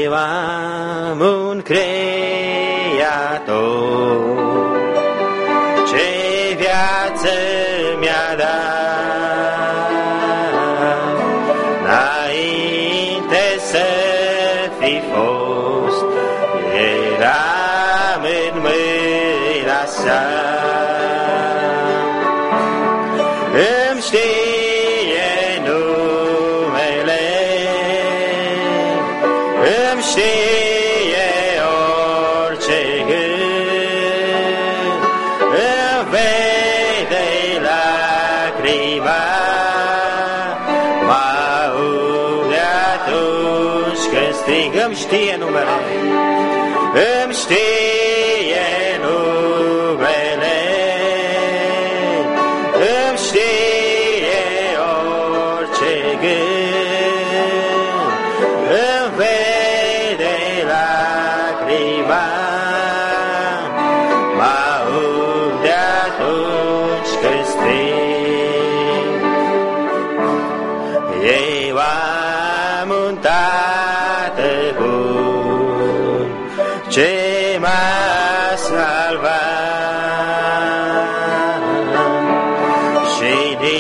Eu am un Creator, ce viață mi-a dat, înainte să fi fost, eram în mâna sa. Îmi știe numele, îmi știe orice gând, îmi vede lacrima, mă aude atunci când strig. Îmi știe numele, îmi știe numele, îmi știe orice gând, îmi vede lacrima, mă aude atunci când strig. Eu am un Tată bun, ce m-a salvat și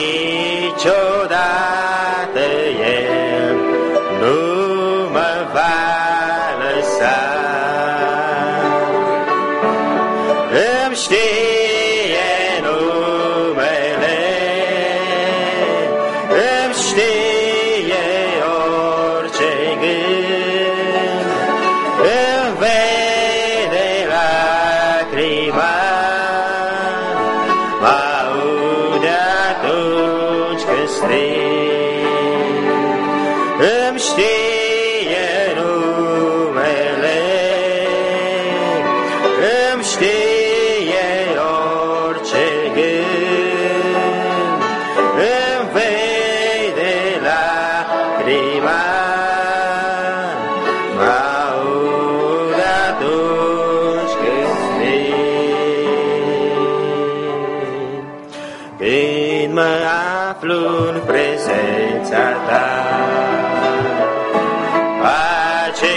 niciodată El nu mă va lăsa. Îmi știe numele, îmi știe orice gând, îmi vede lacrima, mă aude atunci când strig. Îmi știe numele, îmi știe orice gând, îmi vede lacrima, mă aude atunci când strig. Când mă aflu în prezența Ta, pace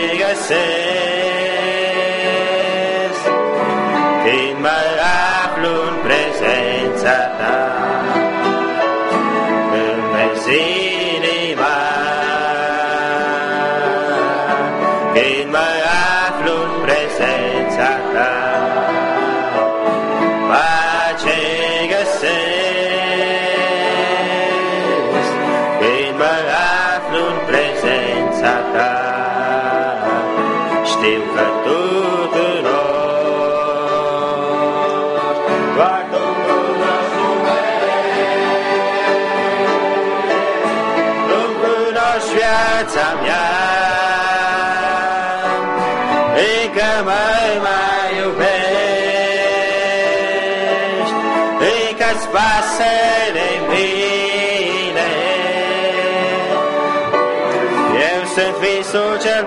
găsesc. Când mă aflu în prezența Ta, îmi vezi inima. Când mă aflu în prezența Ta, pace găsesc. Când mă aflu în prezența Ta, știu că Tu cunoști doar Domnul Tu cunoști viața mea, încă mă mai iubești, încă-ți pasă de mine. Eu sunt visul cel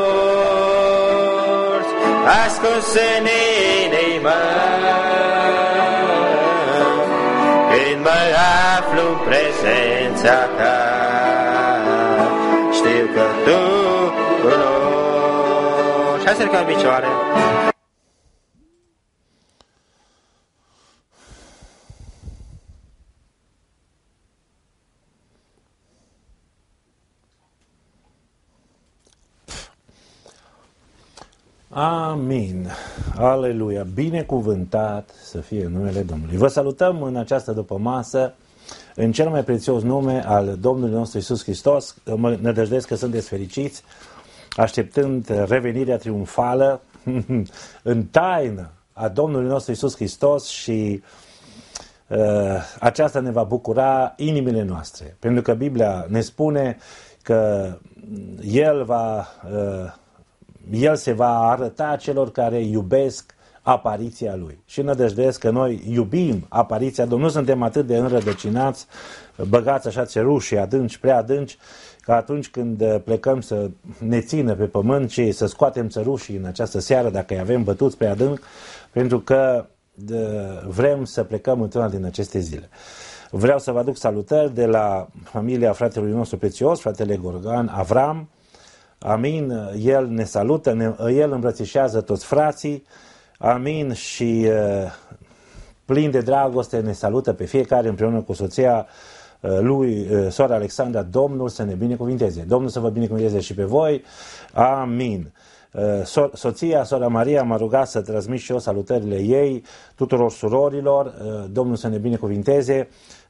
porți, ascuns în inimă. Când mă aflu în prezența Ta, știu că Tu cunoști. Hai să ridicăm în picioare. Amin. Aleluia. Binecuvântat să fie numele Domnului. Vă salutăm în această dupămasă în cel mai prețios nume al Domnului nostru Iisus Hristos. Mă nădăjduiesc că sunteți fericiți, așteptând revenirea triumfală în taină a Domnului nostru Iisus Hristos și aceasta ne va bucura inimile noastre. Pentru că Biblia ne spune că El se va arăta celor care iubesc apariția Lui. Și nădăjduiesc că noi iubim apariția Domnului. Nu suntem atât de înrădăcinați, băgați așa țerușii adânci, prea adânci, că atunci când plecăm să ne țină pe pământ și să scoatem țărușii în această seară, dacă îi avem bătuți prea adânc, pentru că vrem să plecăm într-una din aceste zile. Vreau să vă aduc salutări de la familia fratelui nostru prețios, fratele Gorgan Avram, Amin. El ne salută, El îmbrățișează toți frații. Amin. Și plin de dragoste ne salută pe fiecare împreună cu soția lui, sora Alexandra. Domnul să ne binecuvinteze. Domnul să vă binecuvinteze și pe voi. Amin. Soția, sora Maria, m-a rugat să transmit și eu salutările ei tuturor surorilor. Domnul să ne binecuvinteze.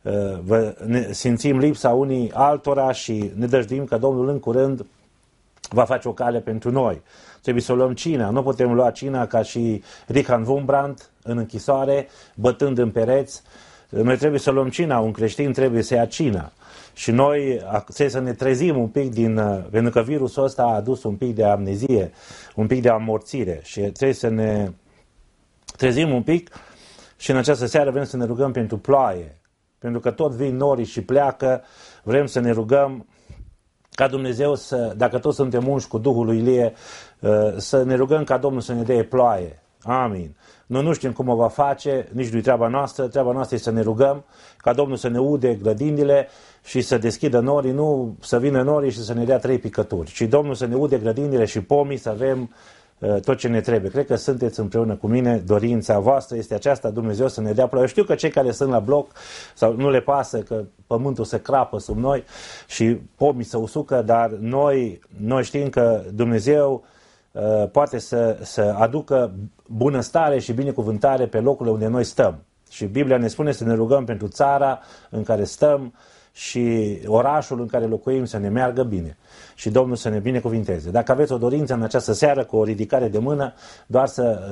Ne simțim lipsa unii altora și ne dăjduim că Domnul în curând va face o cale pentru noi. Trebuie să luăm cina. Nu putem lua cina ca și Richard Wurmbrand în închisoare, bătând în pereți. Noi trebuie să luăm cina. Un creștin trebuie să ia cina. Și noi trebuie să ne trezim un pic pentru că virusul ăsta a adus un pic de amnezie, un pic de amorțire și trebuie să ne trezim un pic și în această seară vrem să ne rugăm pentru ploaie. Pentru că tot vin norii și pleacă, vrem să ne rugăm ca Dumnezeu dacă toți suntem unși cu Duhul lui Ilie, să ne rugăm ca Domnul să ne dea ploaie. Amin. Noi nu știm cum o va face, nici nu-i treaba noastră. Treaba noastră este să ne rugăm ca Domnul să ne ude grădinile și să deschidă norii, nu să vină norii și să ne dea 3 picături, ci Domnul să ne ude grădinile și pomii, să avem tot ce ne trebuie. Cred că sunteți împreună cu mine, dorința voastră este aceasta, Dumnezeu să ne dea ploaie. Eu știu că cei care sunt la bloc sau nu le pasă că pământul se crapă sub noi și pomii se usucă, dar noi știm că Dumnezeu poate să aducă bunăstare și binecuvântare pe locurile unde noi stăm. Și Biblia ne spune să ne rugăm pentru țara în care stăm și orașul în care locuim să ne meargă bine. Și Domnul să ne binecuvinteze. Dacă aveți o dorință în această seară cu o ridicare de mână, doar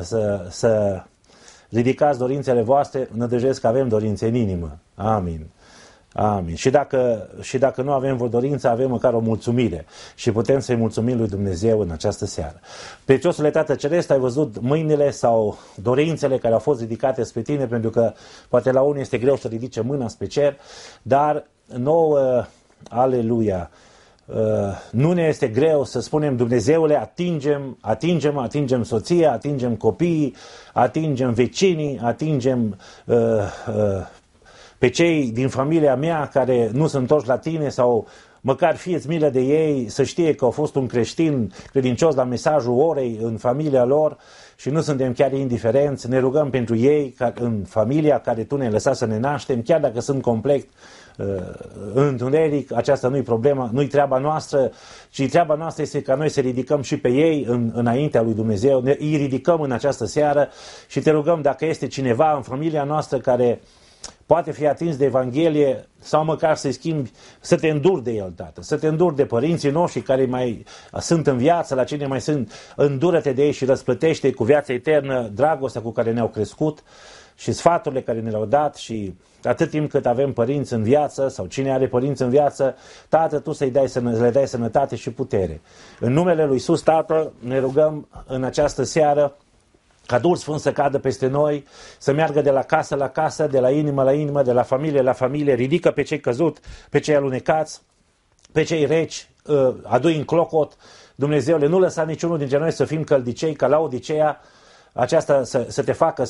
să ridicați dorințele voastre, nădăjduiesc că avem dorințe în inimă. Amin. Amin. Și dacă nu avem vreo dorință, avem măcar o mulțumire și putem să-i mulțumim lui Dumnezeu în această seară. Prețiosule Tată Ceresc, ai văzut mâinile sau dorințele care au fost ridicate spre tine, pentru că poate la unii este greu să ridice mâna spre cer, dar nouă, aleluia, nu ne este greu să spunem Dumnezeule, atingem soția, atingem copiii, atingem vecinii, atingem pe cei din familia mea care nu sunt întorși la tine sau măcar fie-ți milă de ei, să știe că au fost un creștin credincios la mesajul orei în familia lor și nu suntem chiar indiferenți. Ne rugăm pentru ei în familia care tu ne-ai lăsat să ne naștem, chiar dacă sunt complet întuneric, aceasta nu-i problema, nu-i treaba noastră, ci treaba noastră este ca noi să ridicăm și pe ei înaintea lui Dumnezeu. Îi ridicăm în această seară și te rugăm dacă este cineva în familia noastră care poate fi atins de Evanghelie sau măcar să-i schimbi, să te înduri de el, Tată, să te înduri de părinții noștri care mai sunt în viață, la cine mai sunt, îndură-te de ei și răsplătește cu viața eternă dragostea cu care ne-au crescut și sfaturile care ne le-au dat și atât timp cât avem părinți în viață sau cine are părinți în viață, Tată, Tu le dai sănătate și putere. În numele lui Iisus, Tată, ne rugăm în această seară ca Duhul Sfânt să cadă peste noi, să meargă de la casă la casă, de la inimă la inimă, de la familie la familie, ridică pe cei căzut, pe cei alunecați, pe cei reci, adu-i în clocot. Dumnezeule, nu lăsa niciunul dintre noi să fim căldicei, ca la Odiseea, aceasta să te facă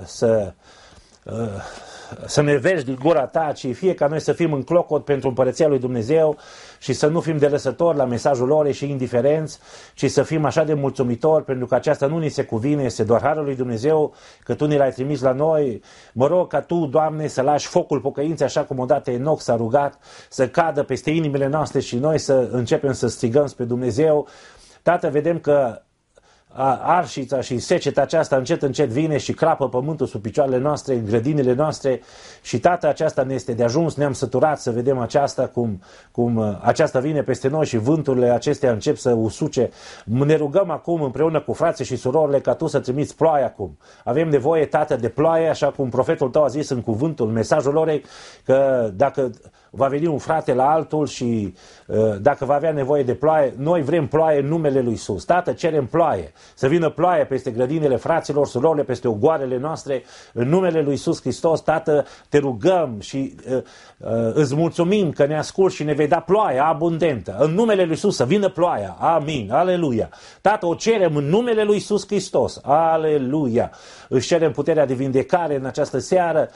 să ne vezi din gura ta, ci fie ca noi să fim în clocot pentru împărăția lui Dumnezeu și să nu fim de lăsători la mesajul lor și indiferenți, ci să fim așa de mulțumitori, pentru că aceasta nu ni se cuvine, este doar harul lui Dumnezeu, că Tu ne l-ai trimis la noi. Mă rog ca Tu, Doamne, să lași focul pocăinței, așa cum odată Enoch s-a rugat, să cadă peste inimile noastre și noi să începem să strigăm spre Dumnezeu. Tată, vedem că arșița și seceta aceasta încet vine și crapă pământul sub picioarele noastre, în grădinile noastre și Tată, aceasta ne este de ajuns, ne-am săturat să vedem aceasta cum aceasta vine peste noi și vânturile acestea încep să usuce. Ne rugăm acum împreună cu frații și surorile ca Tu să trimiți ploaie acum. Avem nevoie, Tată, de ploaie, așa cum profetul Tău a zis în cuvântul, mesajul lor, că dacă va veni un frate la altul și dacă va avea nevoie de ploaie, noi vrem ploaie în numele lui Iisus. Tată, cerem ploaie, să vină ploaie peste grădinile fraților, surorile, peste ogoarele noastre, în numele lui Iisus Hristos. Tată, te rugăm și îți mulțumim că ne asculți și ne vei da ploaia abundentă. În numele lui Iisus să vină ploaia. Amin. Aleluia. Tată, o cerem în numele lui Iisus Hristos. Aleluia. Își cerem puterea de vindecare în această seară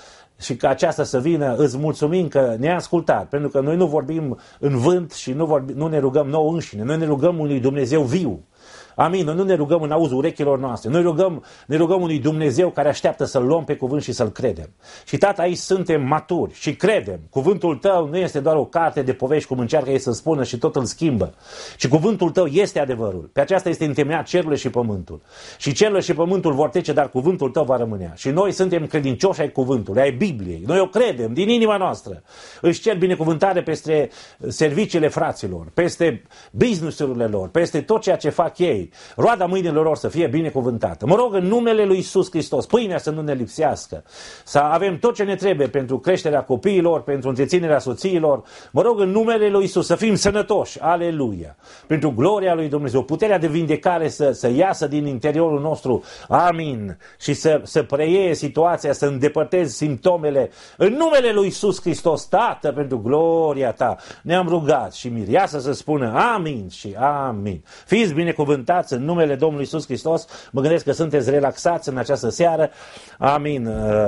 și ca aceasta să vină, îți mulțumim că ne-a ascultat, pentru că noi nu vorbim în vânt și nu ne rugăm nouă înșine, noi ne rugăm unui Dumnezeu viu. Amin. Noi nu ne rugăm în auzul urechilor noastre. Noi ne rugăm unui Dumnezeu care așteaptă să-L luăm pe cuvânt și să-L credem. Și Tată, aici suntem maturi și credem. Cuvântul Tău nu este doar o carte de povești, cum încearcă ei să spună și tot îl schimbă. Și cuvântul Tău este adevărul. Pe aceasta este întemeiat cerurile și pământul. Și cerurile și pământul vor trece, dar cuvântul Tău va rămânea. Și noi suntem credincioși ai cuvântului, ai Bibliei. Noi o credem din inima noastră. Își cer binecuvântare peste serviciile fraților, peste business-urile lor, peste tot ceea ce fac ei. Roada mâinilor lor să fie binecuvântată. Mă rog în numele lui Iisus Hristos, pâinea să nu ne lipsească, să avem tot ce ne trebuie pentru creșterea copiilor, pentru întreținerea soțiilor. Mă rog în numele lui Iisus să fim sănătoși, aleluia, pentru gloria lui Dumnezeu, puterea de vindecare să iasă din interiorul nostru, amin, și să preie situația, să îndepărteze simptomele în numele lui Iisus Hristos. Tată, pentru gloria Ta ne-am rugat și mireasa să spună amin și amin. Fiți binecuvântați în numele Domnului Iisus Hristos. Mă gândesc că sunteți relaxați în această seară. Amin.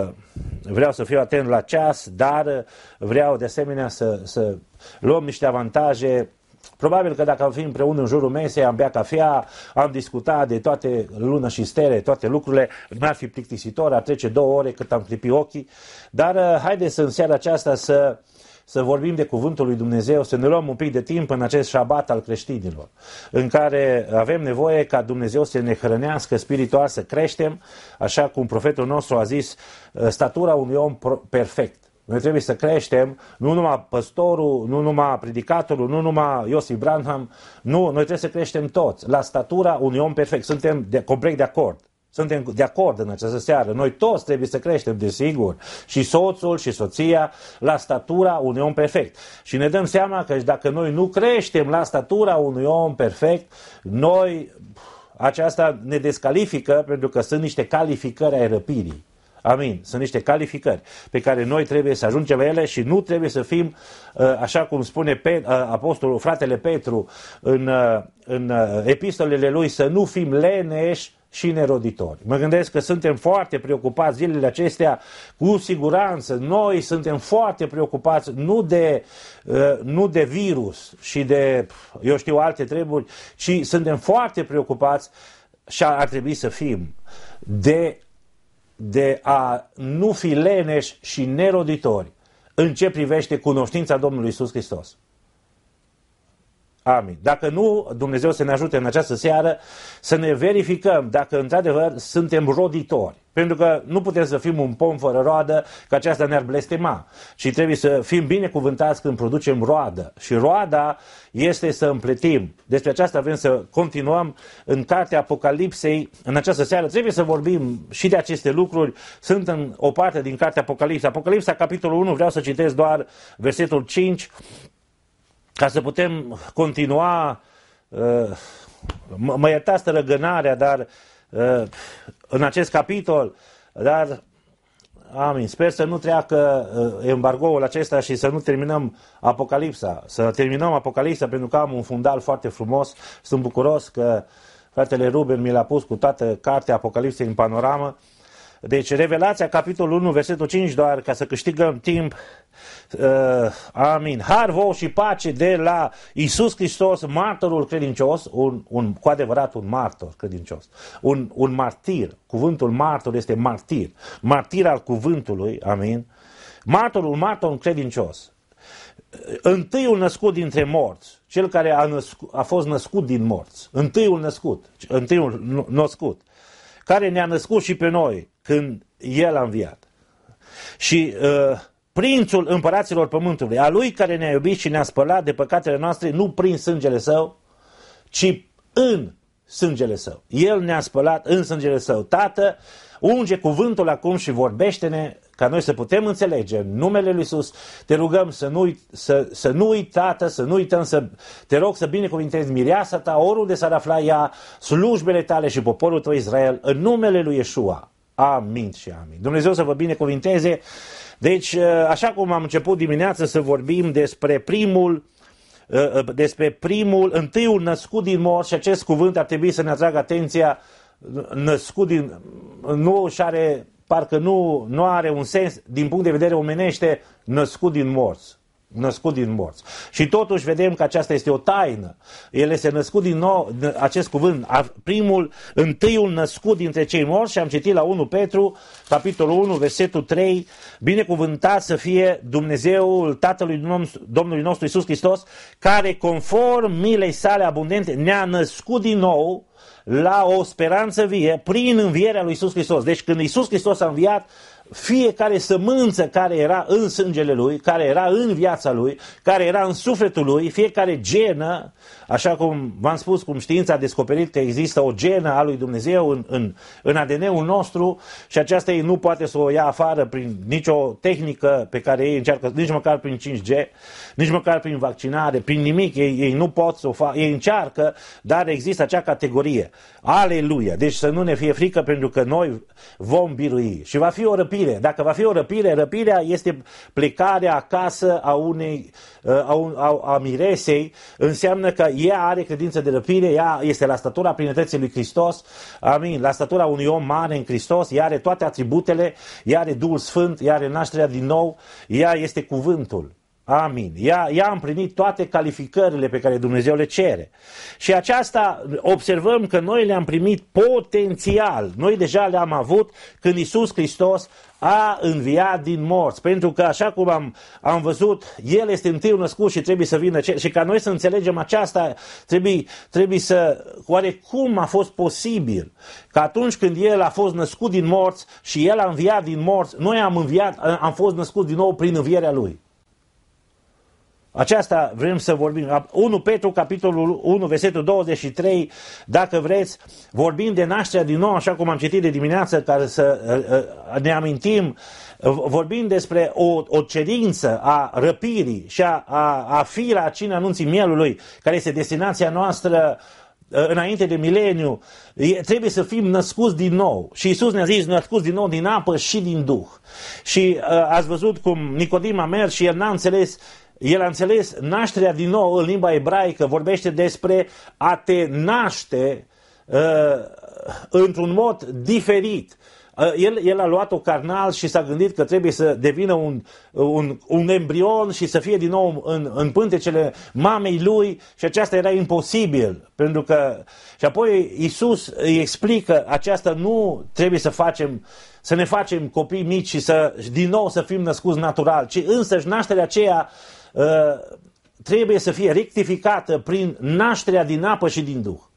Vreau să fiu atent la ceas, dar vreau de asemenea să luăm niște avantaje. Probabil că dacă am fi împreună în jurul mesei, am bea cafea, am discutat de toate lună și stele, toate lucrurile, n-ar fi plictisitor, ar trece 2 ore cât am clipi ochii. Dar haideți în seara aceasta să vorbim de cuvântul lui Dumnezeu, să ne luăm un pic de timp în acest șabat al creștinilor, în care avem nevoie ca Dumnezeu să ne hrănească spiritual, să creștem, așa cum profetul nostru a zis, statura unui om perfect. Noi trebuie să creștem, nu numai păstorul, nu numai predicatorul, nu numai Iosif Branham, nu, noi trebuie să creștem toți, la statura unui om perfect. Suntem complet de acord. Suntem de acord în această seară. Noi toți trebuie să creștem, desigur, și soțul și soția, la statura unui om perfect. Și ne dăm seama că dacă noi nu creștem la statura unui om perfect, aceasta ne descalifică, pentru că sunt niște calificări ai răpirii. Amin. Sunt niște calificări pe care noi trebuie să ajungem la ele și nu trebuie să fim, așa cum spune apostolul, fratele Petru, în epistolele lui, să nu fim leneși și neroditori. Mă gândesc că suntem foarte preocupați zilele acestea, cu siguranță. Noi suntem foarte preocupați nu de virus și de, eu știu, alte treburi, ci suntem foarte preocupați și ar trebui să fim de a nu fi leneși și neroditori în ce privește cunoștința Domnului Iisus Hristos. Amin. Dacă nu, Dumnezeu să ne ajute în această seară să ne verificăm dacă într-adevăr suntem roditori. Pentru că nu putem să fim un pom fără roadă, că aceasta ne-ar blestema. Și trebuie să fim binecuvântați când producem roadă. Și roada este să împletim. Despre aceasta vrem să continuăm în cartea Apocalipsei. În această seară trebuie să vorbim și de aceste lucruri. Sunt în o parte din cartea Apocalipsa. Apocalipsa, capitolul 1, vreau să citesc doar versetul 5, ca să putem continua. Mă iertați tărăgânarea, dar în acest capitol, dar amin, sper să nu treacă embargoul acesta și să nu terminăm Apocalipsa, să terminăm Apocalipsa, pentru că am un fundal foarte frumos. Sunt bucuros că fratele Ruben mi l-a pus cu toată cartea Apocalipsei în panoramă. Deci Revelația, capitolul 1, versetul 5, doar ca să câștigăm timp. Amin. Har vouă și pace de la Iisus Hristos, martorul credincios, cu adevărat un martor credincios, un martir. Cuvântul martor este martir. Martir al cuvântului, amin. Un martor credincios. Întâiul născut dintre morți, cel care a fost născut din morți. Întâiul născut, care ne-a născut și pe noi când El a înviat. Și prințul împăraților pământului, a Lui care ne-a iubit și ne-a spălat de păcatele noastre, nu prin sângele Său, ci în sângele Său. El ne-a spălat în sângele Său. Tată, unge cuvântul acum și vorbește-ne ca noi să putem înțelege în numele Lui Iisus. Te rugăm să nu uiti, Tată, să nu uităm, te rog să binecuvintezi mireasa Ta, oriunde s-ar afla ea, slujbele Tale și poporul Tău Israel, în numele Lui Iesua. Amin și amin. Dumnezeu să vă binecuvinteze. Deci, așa cum am început dimineața să vorbim despre întâiul născut din morți, și acest cuvânt ar trebui să ne atragă atenția, născut din, nu și are parcă nu are un sens din punct de vedere omenește, născut din morți. Născut din morți. Și totuși vedem că aceasta este o taină. El este născut din nou, acest cuvânt, întâiul născut dintre cei morți, și am citit la 1 Petru, capitolul 1, versetul 3, binecuvântat să fie Dumnezeul Tatălui Domnului nostru Iisus Hristos, care conform milei sale abundente ne-a născut din nou la o speranță vie prin învierea lui Iisus Hristos. Deci când Iisus Hristos a înviat, fiecare sămânță care era în sângele lui, care era în viața lui, care era în sufletul lui, fiecare genă, așa cum v-am spus, cum știința a descoperit că există o genă a lui Dumnezeu în ADN-ul nostru, și aceasta ei nu poate să o ia afară prin nicio tehnică pe care ei încearcă, nici măcar prin 5G, nici măcar prin vaccinare, prin nimic, ei nu pot să o facă, ei încearcă, dar există acea categorie. Aleluia! Deci să nu ne fie frică, pentru că noi vom birui. Și va fi o răpire. Dacă va fi o răpire, răpirea este plecarea acasă a miresei, înseamnă că ea are credință de răpire, ea este la statura plinătății lui Hristos, amin, la statura unui om mare în Hristos, ea are toate atributele, ea are Duhul Sfânt, ea are nașterea din nou, ea este cuvântul. Amin. Ea a împlinit toate calificările pe care Dumnezeu le cere. Și aceasta observăm că noi le-am primit potențial. Noi deja le-am avut când Iisus Hristos a înviat din morți. Pentru că, așa cum am văzut, El este întâiul născut și trebuie să vină. Și ca noi să înțelegem aceasta, trebuie să... Oare cum a fost posibil că atunci când El a fost născut din morți și El a înviat din morți, noi am fost născuți din nou prin învierea Lui? Aceasta vrem să vorbim. 1 Petru, capitolul 1, versetul 23, dacă vreți, vorbim de nașterea din nou, așa cum am citit de dimineață, care să ne amintim, vorbim despre o cerință a răpirii și a fi la cina anunții mielului, care este destinația noastră înainte de mileniu. Trebuie să fim născuți din nou. Și Iisus ne-a zis, născuți din nou din apă și din Duh. Și ați văzut cum Nicodim a mers și el a înțeles nașterea din nou în limba ebraică, vorbește despre a te naște într-un mod diferit. El a luat-o carnal și s-a gândit că trebuie să devină un embrion și să fie din nou în pântecele mamei lui, și aceasta era imposibil. Pentru că... Și apoi Iisus îi explică, aceasta nu trebuie să ne facem copii mici și din nou să fim născuți natural, ci însăși nașterea aceea trebuie să fie rectificată prin nașterea din apă și din Duh.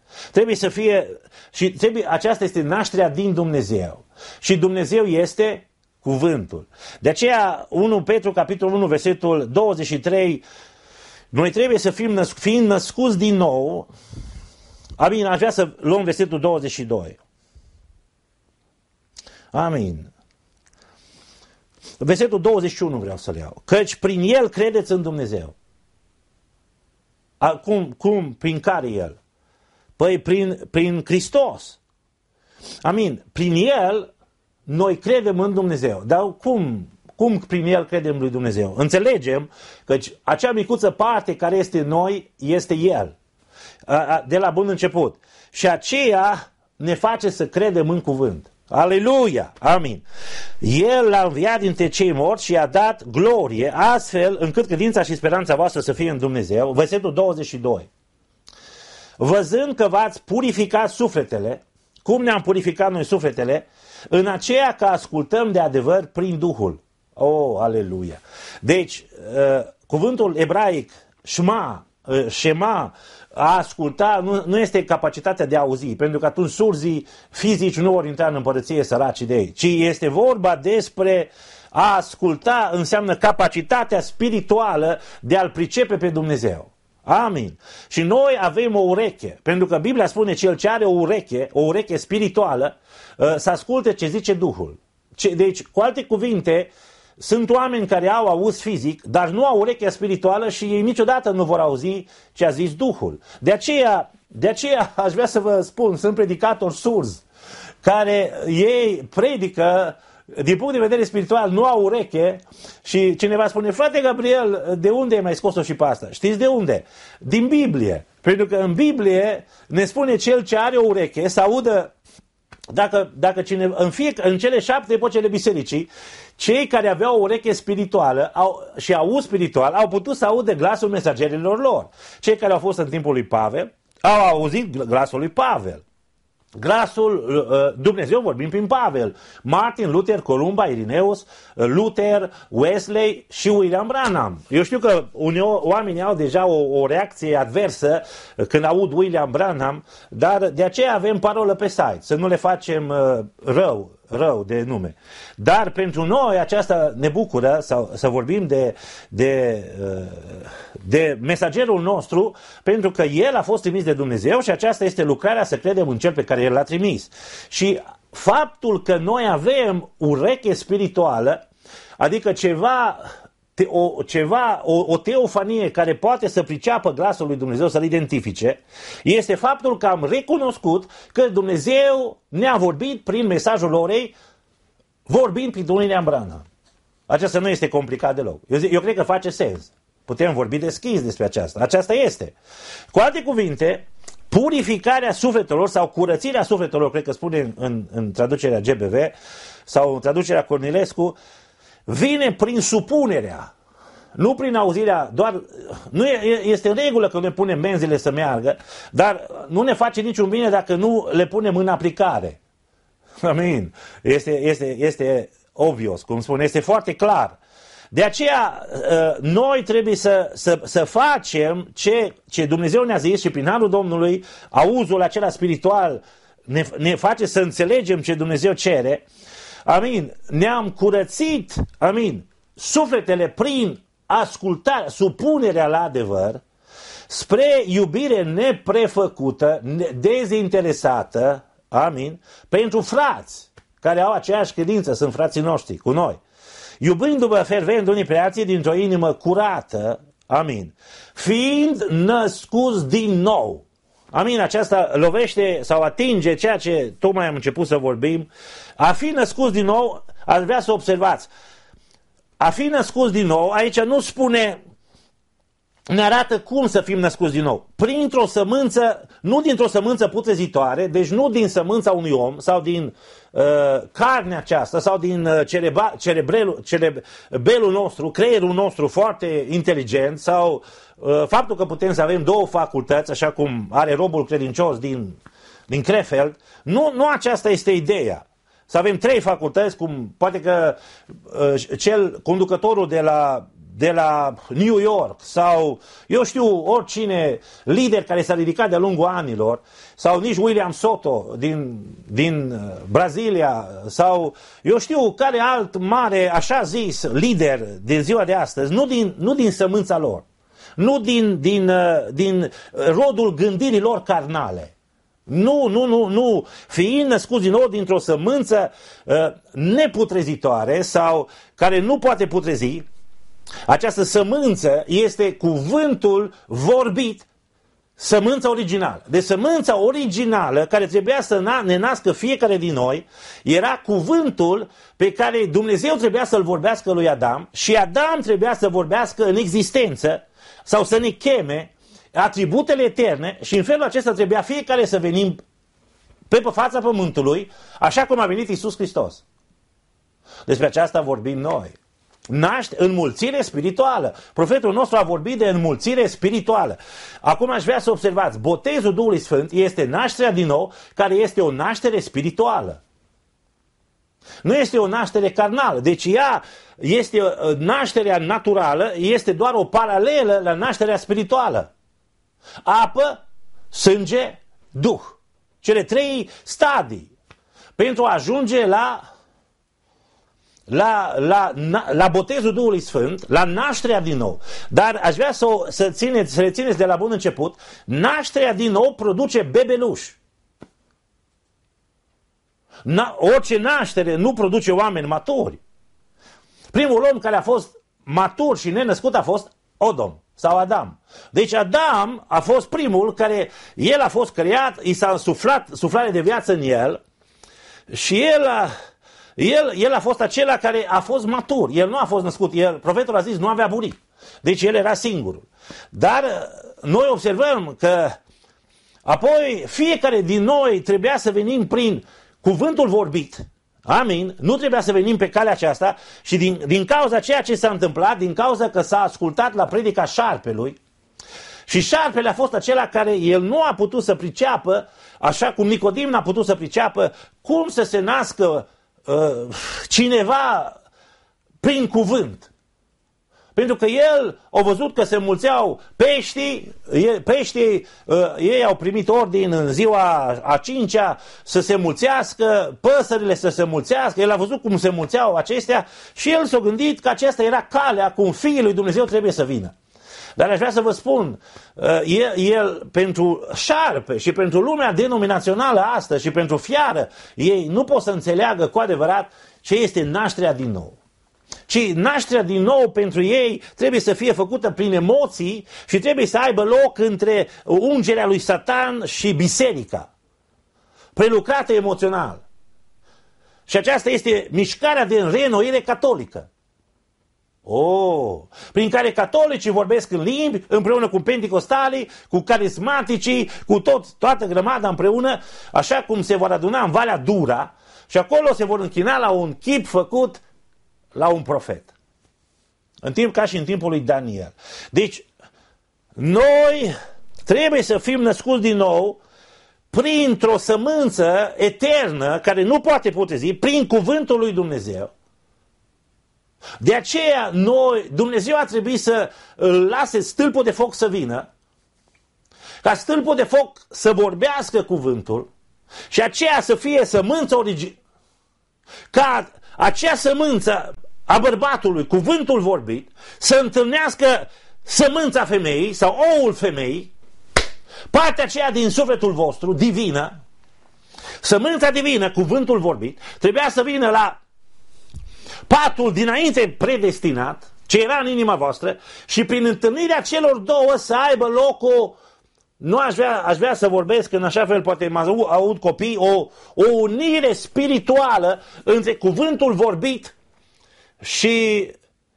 Aceasta este nașterea din Dumnezeu. Și Dumnezeu este cuvântul. De aceea 1 Petru, capitolul 1, versetul 23, noi trebuie să fim născuți din nou. Amin, aș vrea să luăm versetul 22. Amin. Versetul 21 vreau să-l iau. Căci prin El credeți în Dumnezeu. Cum? Prin care El? Păi prin Hristos. Amin. Prin El noi credem în Dumnezeu. Dar cum prin El credem lui Dumnezeu? Înțelegem că acea micuță parte care este în noi este El. De la bun început. Și aceea ne face să credem în cuvânt. Aleluia! Amin! El l-a înviat dintre cei morți și i-a dat glorie, astfel încât credința și speranța voastră să fie în Dumnezeu. Versetul 22. Văzând că v-ați purificat sufletele, cum ne-am purificat noi sufletele, în aceea că ascultăm de adevăr prin Duhul. Oh, aleluia! Deci, cuvântul ebraic, Shema, a asculta nu este capacitatea de a auzi, pentru că atunci surzii fizici nu vor intra în împărăție, săraci de ei, ci este vorba despre a asculta, înseamnă capacitatea spirituală de a-L pricepe pe Dumnezeu. Amin. Și noi avem o ureche, pentru că Biblia spune cel ce are o ureche spirituală, să asculte ce zice Duhul. Deci, cu alte cuvinte, sunt oameni care au auz fizic, dar nu au urechea spirituală și ei niciodată nu vor auzi ce a zis Duhul. De aceea aș vrea să vă spun, sunt predicatori surzi, care ei predică, din punct de vedere spiritual, nu au ureche și cineva spune, frate Gabriel, de unde ai mai scos-o și pe asta? Știți de unde? Din Biblie. Pentru că în Biblie ne spune cel ce are o ureche să audă dacă în cele 7 epocele bisericii, cei care aveau o ureche spirituală și auz spiritual au putut să audă glasul mesagerilor lor. Cei care au fost în timpul lui Pavel au auzit glasul lui Pavel. Glasul Dumnezeu vorbim prin Pavel, Martin Luther, Columba, Ireneus, Luther, Wesley și William Branham. Eu știu că oamenii au deja o reacție adversă când aud William Branham, dar de aceea avem parolă pe site, să nu le facem rău de nume. Dar pentru noi aceasta ne bucură să vorbim de mesagerul nostru, pentru că el a fost trimis de Dumnezeu și aceasta este lucrarea să credem în cel pe care el l-a trimis. Și faptul că noi avem ureche spirituală, adică o teofanie care poate să priceapă glasul lui Dumnezeu, să-l identifice, este faptul că am recunoscut că Dumnezeu ne-a vorbit prin mesajul orei, vorbind prin William Branham. Aceasta nu este complicat deloc. Eu cred că face sens. Putem vorbi deschis despre aceasta. Aceasta este. Cu alte cuvinte, purificarea sufletelor sau curățirea sufletelor, cred că spune în traducerea GBV sau în traducerea Cornilescu, vine prin supunerea, nu prin auzirea, este în regulă că ne punem benzile să meargă, dar nu ne face niciun bine dacă nu le punem în aplicare. Amin. Este obvious, cum spune, este foarte clar. De aceea, noi trebuie să facem ce Dumnezeu ne-a zis și prin harul Domnului, auzul acela spiritual ne face să înțelegem ce Dumnezeu cere. Amin. Ne-am curățit, sufletele prin ascultare, supunerea la adevăr, spre iubire neprefăcută, dezinteresată, pentru frați care au aceeași credință, sunt frații noștri cu noi. Iubindu-vă fervent unii pe alții dintr-o inimă curată, fiind născuți din nou. Aceasta lovește sau atinge ceea ce tocmai am început să vorbim. A fi născuți din nou, aș vrea să observați, a fi născuți din nou, aici nu spune, ne arată cum să fim născuți din nou. Printr-o sămânță, nu dintr-o sămânță putrezitoare, deci nu din sămânța unui om sau din carnea aceasta sau din cerebelul nostru, creierul nostru foarte inteligent sau faptul că putem să avem 2 facultăți, așa cum are robul credincios din Krefeld. Nu aceasta este ideea. Să avem 3 facultăți, cum poate că conducătorul de la New York sau, eu știu, oricine lider care s-a ridicat de-a lungul anilor, sau nici William Soto din Brazilia, sau eu știu care alt mare, așa zis, lider din ziua de astăzi, nu din sămânța lor, nu din rodul gândirilor carnale. Nu, fiind născuți din nou dintr-o sămânță neputrezitoare sau care nu poate putrezi. Această sămânță este cuvântul vorbit, sămânța originală. De sămânța originală care trebuia să ne nască fiecare din noi era cuvântul pe care Dumnezeu trebuia să-l vorbească lui Adam și Adam trebuia să vorbească în existență sau să ne cheme atributele eterne și în felul acesta trebuia fiecare să venim pe fața pământului așa cum a venit Iisus Hristos. Despre aceasta vorbim noi. Înmulțire spirituală. Profetul nostru a vorbit de înmulțire spirituală. Acum aș vrea să observați, botezul Duhului Sfânt este nașterea din nou, care este o naștere spirituală. Nu este o naștere carnală. Deci ea este nașterea naturală, este doar o paralelă la nașterea spirituală. Apă, sânge, Duh. Cele 3 stadii pentru a ajunge la botezul Duhului Sfânt, la nașterea din nou. Dar aș vrea să rețineți de la bun început, nașterea din nou produce bebeluș. Orice naștere nu produce oameni maturi. Primul om care a fost matur și nenăscut a fost Odom sau Adam. Deci Adam a fost primul care, el a fost creat, i s-a însuflat suflare de viață în el și el a fost acela care a fost matur. El nu a fost născut. Profetul a zis, nu avea bunic. Deci el era singurul. Dar noi observăm că apoi fiecare din noi trebuia să venim prin cuvântul vorbit, amin, nu trebuia să venim pe calea aceasta și din cauza ceea ce s-a întâmplat, din cauza că s-a ascultat la predica șarpelui, și șarpele a fost acela care el nu a putut să priceapă, așa cum Nicodim n-a putut să priceapă, cum să se nască cineva prin cuvânt. Pentru că el a văzut că se mulțeau peștii, ei au primit ordin în ziua a 5-a să se mulțească, păsările să se mulțească, el a văzut cum se mulțeau acestea și el s-a gândit că aceasta era calea cum Fiul lui Dumnezeu trebuie să vină. Dar aș vrea să vă spun, el pentru șarpe și pentru lumea denominațională astăzi și pentru fiară, ei nu pot să înțeleagă cu adevărat ce este nașterea din nou. Ci nașterea din nou pentru ei trebuie să fie făcută prin emoții și trebuie să aibă loc între ungerea lui Satan și biserica, prelucrată emoțional. Și aceasta este mișcarea de reînnoire catolică. Prin care catolicii vorbesc în limbi, împreună cu penticostalii, cu carismaticii, cu toată grămada împreună, așa cum se vor aduna în Valea Dura și acolo se vor închina la un chip făcut la un profet. Ca și în timpul lui Daniel. Deci, noi trebuie să fim născuți din nou printr-o sămânță eternă care nu poate putezi, prin cuvântul lui Dumnezeu. De aceea Dumnezeu a trebuit să lase stâlpul de foc să vină, ca stâlpul de foc să vorbească cuvântul și aceea să fie sămânța originală, ca acea sămânță a bărbatului, cuvântul vorbit, să întâlnească sămânța femeii sau oul femeii, partea aceea din sufletul vostru, divină, sămânța divină, cuvântul vorbit, trebuia să vină la patul dinainte predestinat, ce era în inima voastră, și prin întâlnirea celor două să aibă loc aș vrea să vorbesc în așa fel, poate mă aud copii, o unire spirituală între cuvântul vorbit și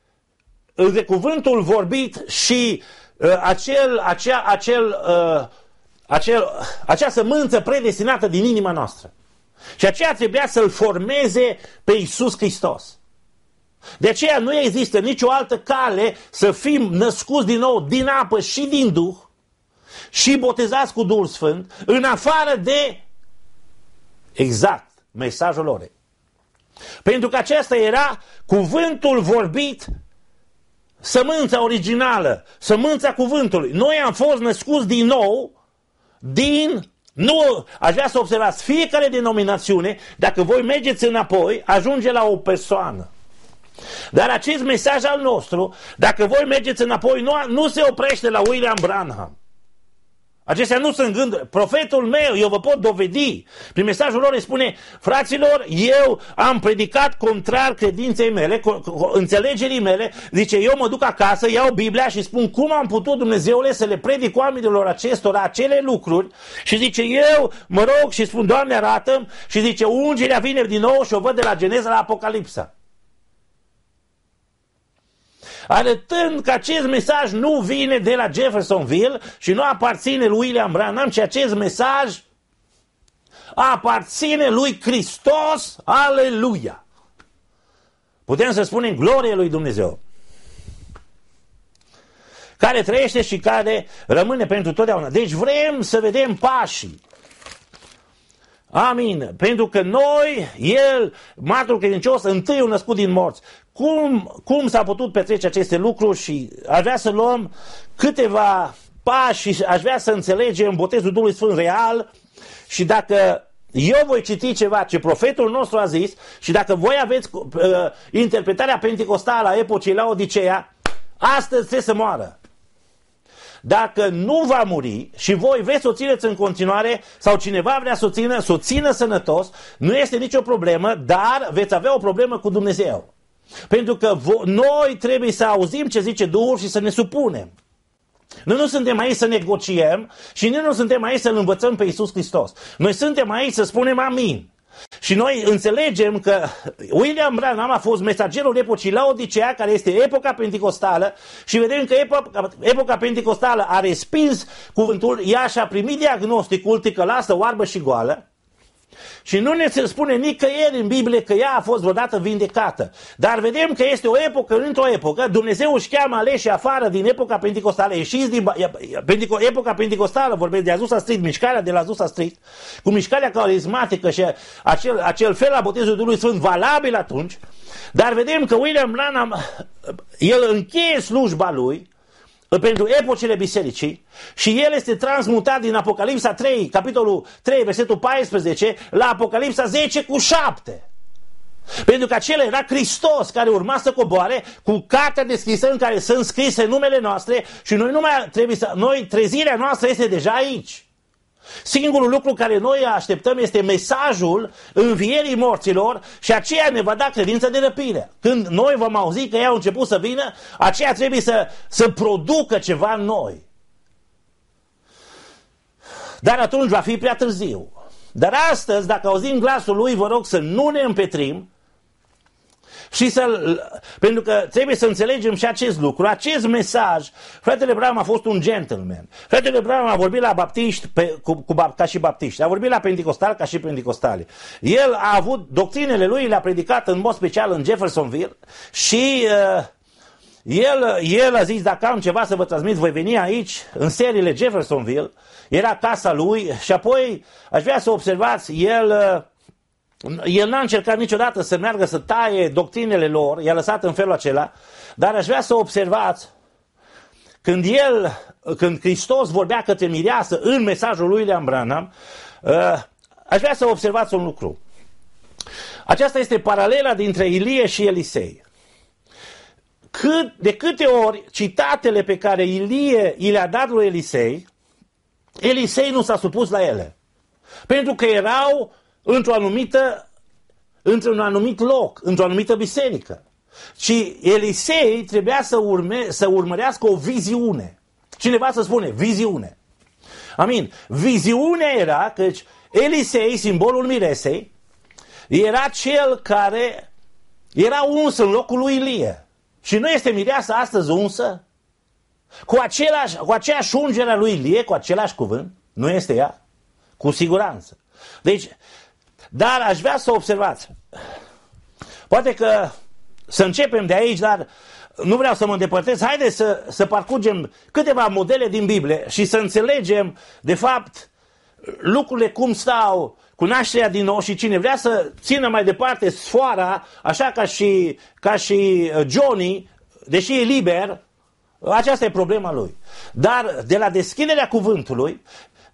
acea sămânță predestinată din inima noastră. Și aceea trebuia să-L formeze pe Iisus Hristos. De aceea nu există nicio altă cale să fim născuți din nou din apă și din Duh și botezați cu Duhul Sfânt, în afară de mesajul lor. Pentru că acesta era cuvântul vorbit, sămânța originală, sămânța cuvântului. Noi am fost născuți din nou aș vrea să observați, fiecare denominațiune, dacă voi mergeți înapoi, ajunge la o persoană. Dar acest mesaj al nostru, dacă voi mergeți înapoi, nu se oprește la William Branham. Acestea nu sunt gânduri. Profetul meu, eu vă pot dovedi. Prin mesajul lor îi spune: fraților, eu am predicat contrar credinței mele, înțelegerii mele. Zice, eu mă duc acasă, iau Biblia și spun cum am putut, Dumnezeule, să le predic oamenilor acestora acele lucruri. Și zice, eu mă rog și spun, Doamne, arată-mi. Și zice, ungerea vine din nou și o văd de la Geneza la Apocalipsa. Arătând că acest mesaj nu vine de la Jeffersonville și nu aparține lui William Branham, ci acest mesaj aparține lui Hristos, aleluia! Putem să spunem glorie lui Dumnezeu, care trăiește și care rămâne pentru totdeauna. Deci vrem să vedem pașii. Amin. Pentru că el, martorul credincios, întâiul născut din morți. Cum s-a putut petrece aceste lucruri? Și aș vrea să luăm câteva pași și aș vrea să înțelegem botezul Duhului Sfânt real. Și dacă eu voi citi ceva ce profetul nostru a zis și dacă voi aveți interpretarea penticostală a epocii Laodicea, astăzi trebuie să moară. Dacă nu va muri și voi vreți să o țineți în continuare sau cineva vrea să o țină sănătos, nu este nicio problemă, dar veți avea o problemă cu Dumnezeu. Pentru că noi trebuie să auzim ce zice Duhul și să ne supunem. Noi nu suntem aici să negociem și noi nu suntem aici să-L învățăm pe Iisus Hristos. Noi suntem aici să spunem amin. Și noi înțelegem că William Branham a fost mesagerul epocii Laodicea, care este epoca penticostală, și vedem că epoca penticostală a respins cuvântul, ea și-a primit diagnosticul, ticălasă, oarbă și goală, Și nu ne se spune nicăieri în Biblie că ea a fost vreodată vindecată. Dar vedem că este o epocă, într-o epocă, Dumnezeu își cheamă aleși afară din epoca pentecostală, ieșiți din epoca pentecostală, vorbesc de Azusa Street, mișcarea de la Azusa Street, cu mișcarea carismatică și acel fel la botezul Duhului Sfânt valabil atunci, dar vedem că William Branham, el încheie slujba lui pentru epocile bisericii și el este transmutat din Apocalipsa 3, capitolul 3, versetul 14, la Apocalipsa 10:7. Pentru că acela era Hristos care urma să coboare cu cartea deschisă în care sunt scrise numele noastre și noi nu mai trebuie să... trezirea noastră este deja aici. Singurul lucru care noi așteptăm este mesajul învierii morților și aceea ne va da credință de răpire. Când noi vom auzi că ei au început să vină, aceea trebuie să producă ceva în noi. Dar atunci va fi prea târziu. Dar astăzi, dacă auzim glasul lui, vă rog să nu ne împetrim și pentru că trebuie să înțelegem și acest lucru, acest mesaj. Fratele Branham a fost un gentleman. Fratele Branham a vorbit la baptiști ca și baptiști, a vorbit la pentecostali ca și pentecostali. El a avut doctrinele lui, le-a predicat în mod special în Jeffersonville și el a zis, dacă am ceva să vă transmit, voi veni aici în seriile Jeffersonville. Era casa lui și apoi aș vrea să observați, el n-a încercat niciodată să meargă să taie doctrinele lor, i-a lăsat în felul acela, dar aș vrea să observați, când Hristos vorbea către mireasă în mesajul lui William Branham, aș vrea să observați un lucru. Aceasta este paralela dintre Ilie și Elisei. De câte ori citatele pe care Ilie i le-a dat lui Elisei, Elisei nu s-a supus la ele. Pentru că erau într-un anumit loc, într-o anumită biserică. Și Elisei trebuia să urmărească o viziune. Cineva să spune, viziune. Amin. Viziunea era că Elisei, simbolul miresei, era cel care era uns în locul lui Ilie. Și nu este mireasa astăzi unsă? Cu aceeași ungere a lui Ilie, cu același cuvânt? Nu este ea? Cu siguranță. Deci, dar aș vrea să observați. Poate că să începem de aici, dar nu vreau să mă îndepărtez. Haideți să parcurgem câteva modele din Biblie și să înțelegem, de fapt, lucrurile cum stau cu nașterea din nou și cine vrea să țină mai departe sfoara, așa ca și Johnny, deși e liber, aceasta e problema lui. Dar de la deschiderea cuvântului,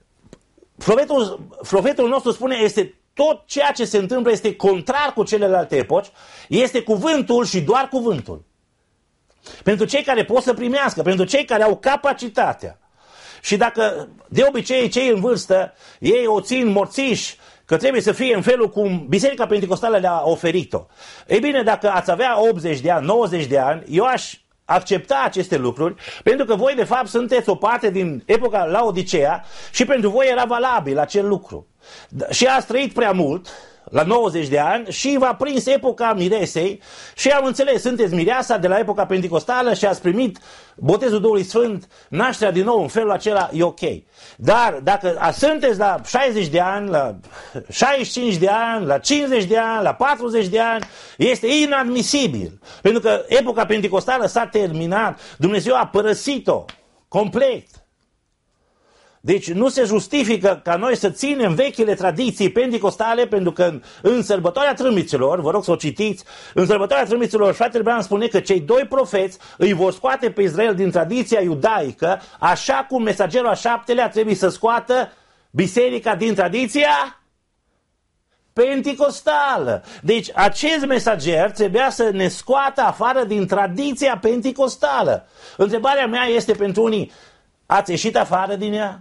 profetul nostru spune, este tot ceea ce se întâmplă este contrar cu celelalte epoci, este cuvântul și doar cuvântul. Pentru cei care pot să primească, pentru cei care au capacitatea. Și dacă de obicei cei în vârstă, ei o țin morțiși, că trebuie să fie în felul cum Biserica Pentecostală le-a oferit-o. Ei bine, dacă ați avea 80 de ani, 90 de ani, eu aș accepta aceste lucruri, pentru că voi de fapt sunteți o parte din epoca Laodicea și pentru voi era valabil acel lucru. Și ați trăit prea mult, la 90 de ani, și v-a prins epoca miresei și am înțeles, sunteți mireasa de la epoca pentecostală și ați primit botezul Duhului Sfânt, nașterea din nou în felul acela, e ok. Dar dacă sunteți la 60 de ani, la 65 de ani, la 50 de ani, la 40 de ani, este inadmisibil. Pentru că epoca pentecostală s-a terminat, Dumnezeu a părăsit-o complet. Deci nu se justifică ca noi să ținem vechile tradiții pentecostale, pentru că în sărbătoarea trâmbiților, vă rog să o citiți, în sărbătoarea trâmbiților, fratele Branham spune că cei doi profeți îi vor scoate pe Israel din tradiția iudaică, așa cum mesagerul a șaptelea trebuie să scoată biserica din tradiția pentecostală. Deci acest mesager trebuia să ne scoată afară din tradiția pentecostală. Întrebarea mea este pentru unii, ați ieșit afară din ea?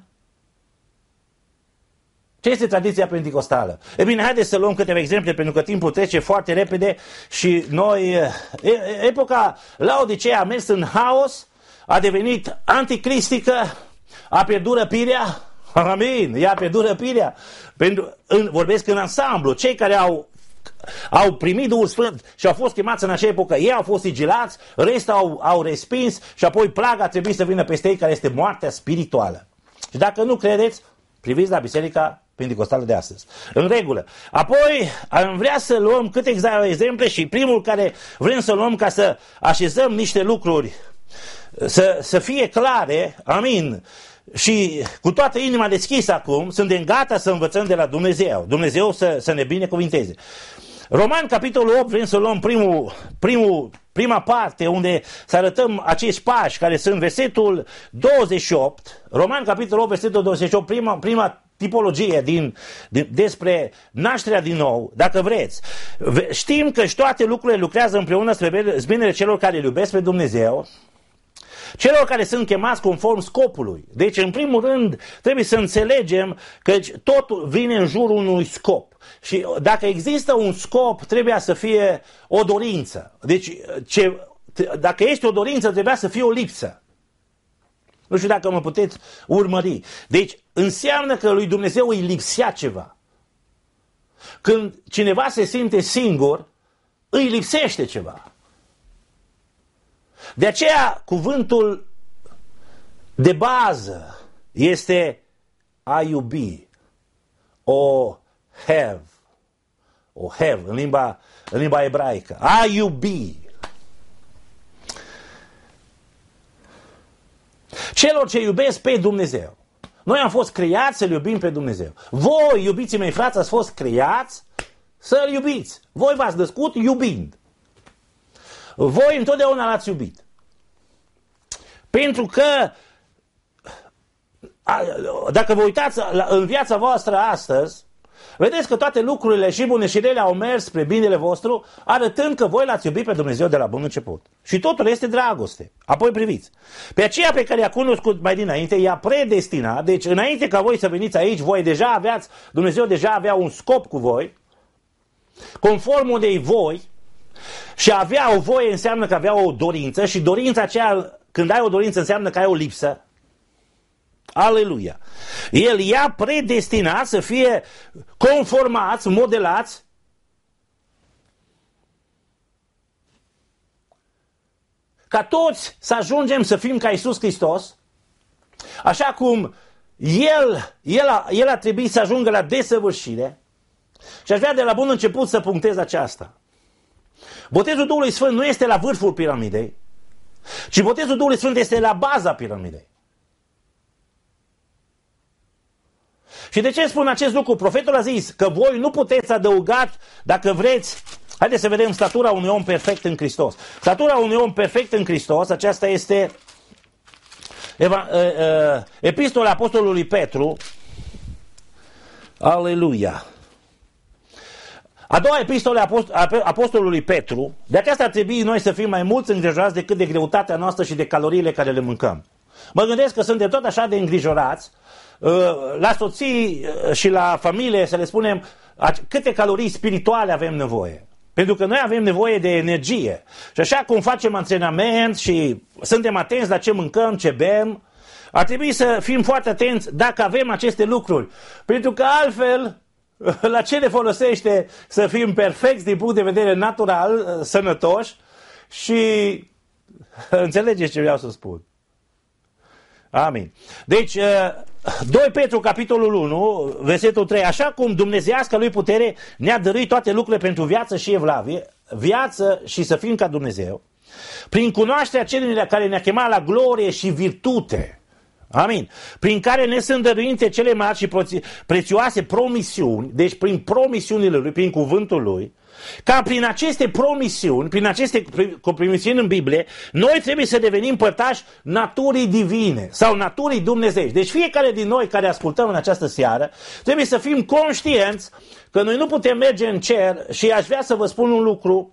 Ce este tradiția pentecostală? E bine, haideți să luăm câteva exemple, pentru că timpul trece foarte repede și noi... Epoca Laodicea a mers în haos, a devenit anticristică, a pierdut răpirea. Amin, ea a pierdut răpirea. Vorbesc în ansamblu, cei care au primit Duhul Sfânt și au fost chemați în acea epocă, ei au fost sigilați, restul au respins și apoi plaga trebuie să vină peste ei, care este moartea spirituală. Și dacă nu credeți, priviți la Biserica pentecostală de astăzi. În regulă. Apoi am vrea să luăm câteva exemple și primul care vrem să luăm ca să așezăm niște lucruri să fie clare, amin, și cu toată inima deschisă acum, suntem gata să învățăm de la Dumnezeu. Dumnezeu să ne binecuvinteze. Roman, capitolul 8, vrem să luăm prima parte unde să arătăm acești pași care sunt versetul 28. Roman, capitolul 8, versetul 28, prima tipologie despre nașterea din nou, dacă vreți. Știm că și toate lucrurile lucrează împreună spre binele celor care îl iubesc pe Dumnezeu, celor care sunt chemați conform scopului. Deci, în primul rând, trebuie să înțelegem că totul vine în jurul unui scop. Și dacă există un scop, trebuie să fie o dorință. Deci, dacă este o dorință, trebuia să fie o lipsă. Nu știu dacă mă puteți urmări. Deci, înseamnă că lui Dumnezeu îi lipsea ceva. Când cineva se simte singur, îi lipsește ceva. De aceea, cuvântul de bază este a iubi, o have, în limba ebraică, a iubi. Celor ce iubesc pe Dumnezeu. Noi am fost creați să-L iubim pe Dumnezeu. Voi, iubiții mei frați, ați fost creați să-L iubiți. Voi v-ați născut iubind. Voi întotdeauna l-ați iubit. Pentru că, dacă vă uitați în viața voastră astăzi, vedeți că toate lucrurile și bune și rele au mers spre binele vostru, arătând că voi l-ați iubit pe Dumnezeu de la bun început. Și totul este dragoste. Apoi priviți. Pe aceea pe care i-a cunoscut mai dinainte, i-a predestinat, deci înainte ca voi să veniți aici, Dumnezeu deja avea un scop cu voi, conform unei voi, și avea o voie înseamnă că avea o dorință și dorința aceea, când ai o dorință, înseamnă că ai o lipsă. Aleluia! El i-a predestinat să fie conformați, modelați ca toți să ajungem să fim ca Iisus Hristos, așa cum El a trebuit să ajungă la desăvârșire. Și aș vrea de la bun început să punctez aceasta. Botezul Duhului Sfânt nu este la vârful piramidei, ci botezul Duhului Sfânt este la baza piramidei. Și de ce spun acest lucru? Profetul a zis că voi nu puteți adăuga, dacă vreți, haideți să vedem statura unui om perfect în Hristos. Statura unui om perfect în Hristos, aceasta este Epistola Apostolului Petru. Aleluia! A doua epistolă a Apostolului Petru, de aceasta ar trebui noi să fim mai mulți îngrijorați decât de greutatea noastră și de caloriile care le mâncăm. Mă gândesc că suntem tot așa de îngrijorați la soții și la familie să le spunem câte calorii spirituale avem nevoie. Pentru că noi avem nevoie de energie. Și așa cum facem antrenament și suntem atenți la ce mâncăm, ce bem, ar trebui să fim foarte atenți dacă avem aceste lucruri. Pentru că altfel, la ce ne folosește să fim perfecți din punct de vedere natural, sănătoși și înțelegeți ce vreau să spun. Amin. Deci, 2 Petru, capitolul 1, versetul 3, așa cum dumnezeiasca lui putere ne-a dăruit toate lucrurile pentru viață și evlavie, viață și să fim ca Dumnezeu, prin cunoașterea celui care ne-a chemat la glorie și virtute. Amin. Prin care ne sunt dăruite cele mari și prețioase promisiuni, deci prin promisiunile lui, prin cuvântul lui, ca prin aceste promisiuni, prin aceste promisiuni în Biblie, noi trebuie să devenim părtași naturii divine sau naturii dumnezeiești. Deci fiecare din noi care ascultăm în această seară trebuie să fim conștienți că noi nu putem merge în cer și aș vrea să vă spun un lucru.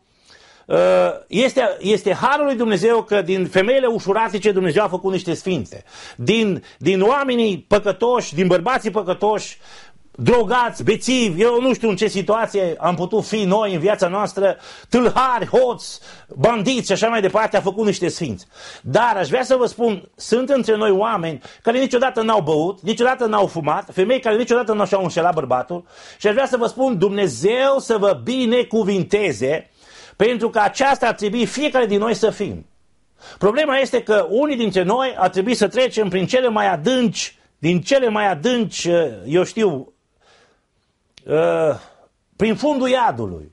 Este harul lui Dumnezeu că din femeile ușuratice Dumnezeu a făcut niște sfințe. Din oamenii păcătoși, din bărbații păcătoși, drogați, bețivi, eu nu știu în ce situație am putut fi noi în viața noastră, tâlhari, hoți, bandiți și așa mai departe, a făcut niște sfinți. Dar aș vrea să vă spun, sunt între noi oameni care niciodată n-au băut, niciodată n-au fumat, femei care niciodată nu și-au înșelat bărbatul și aș vrea să vă spun, Dumnezeu să vă binecuvinteze, pentru că aceasta ar trebui fiecare din noi să fim. Problema este că unii dintre noi ar trebui să trecem prin cele mai adânci, eu știu, prin fundul iadului.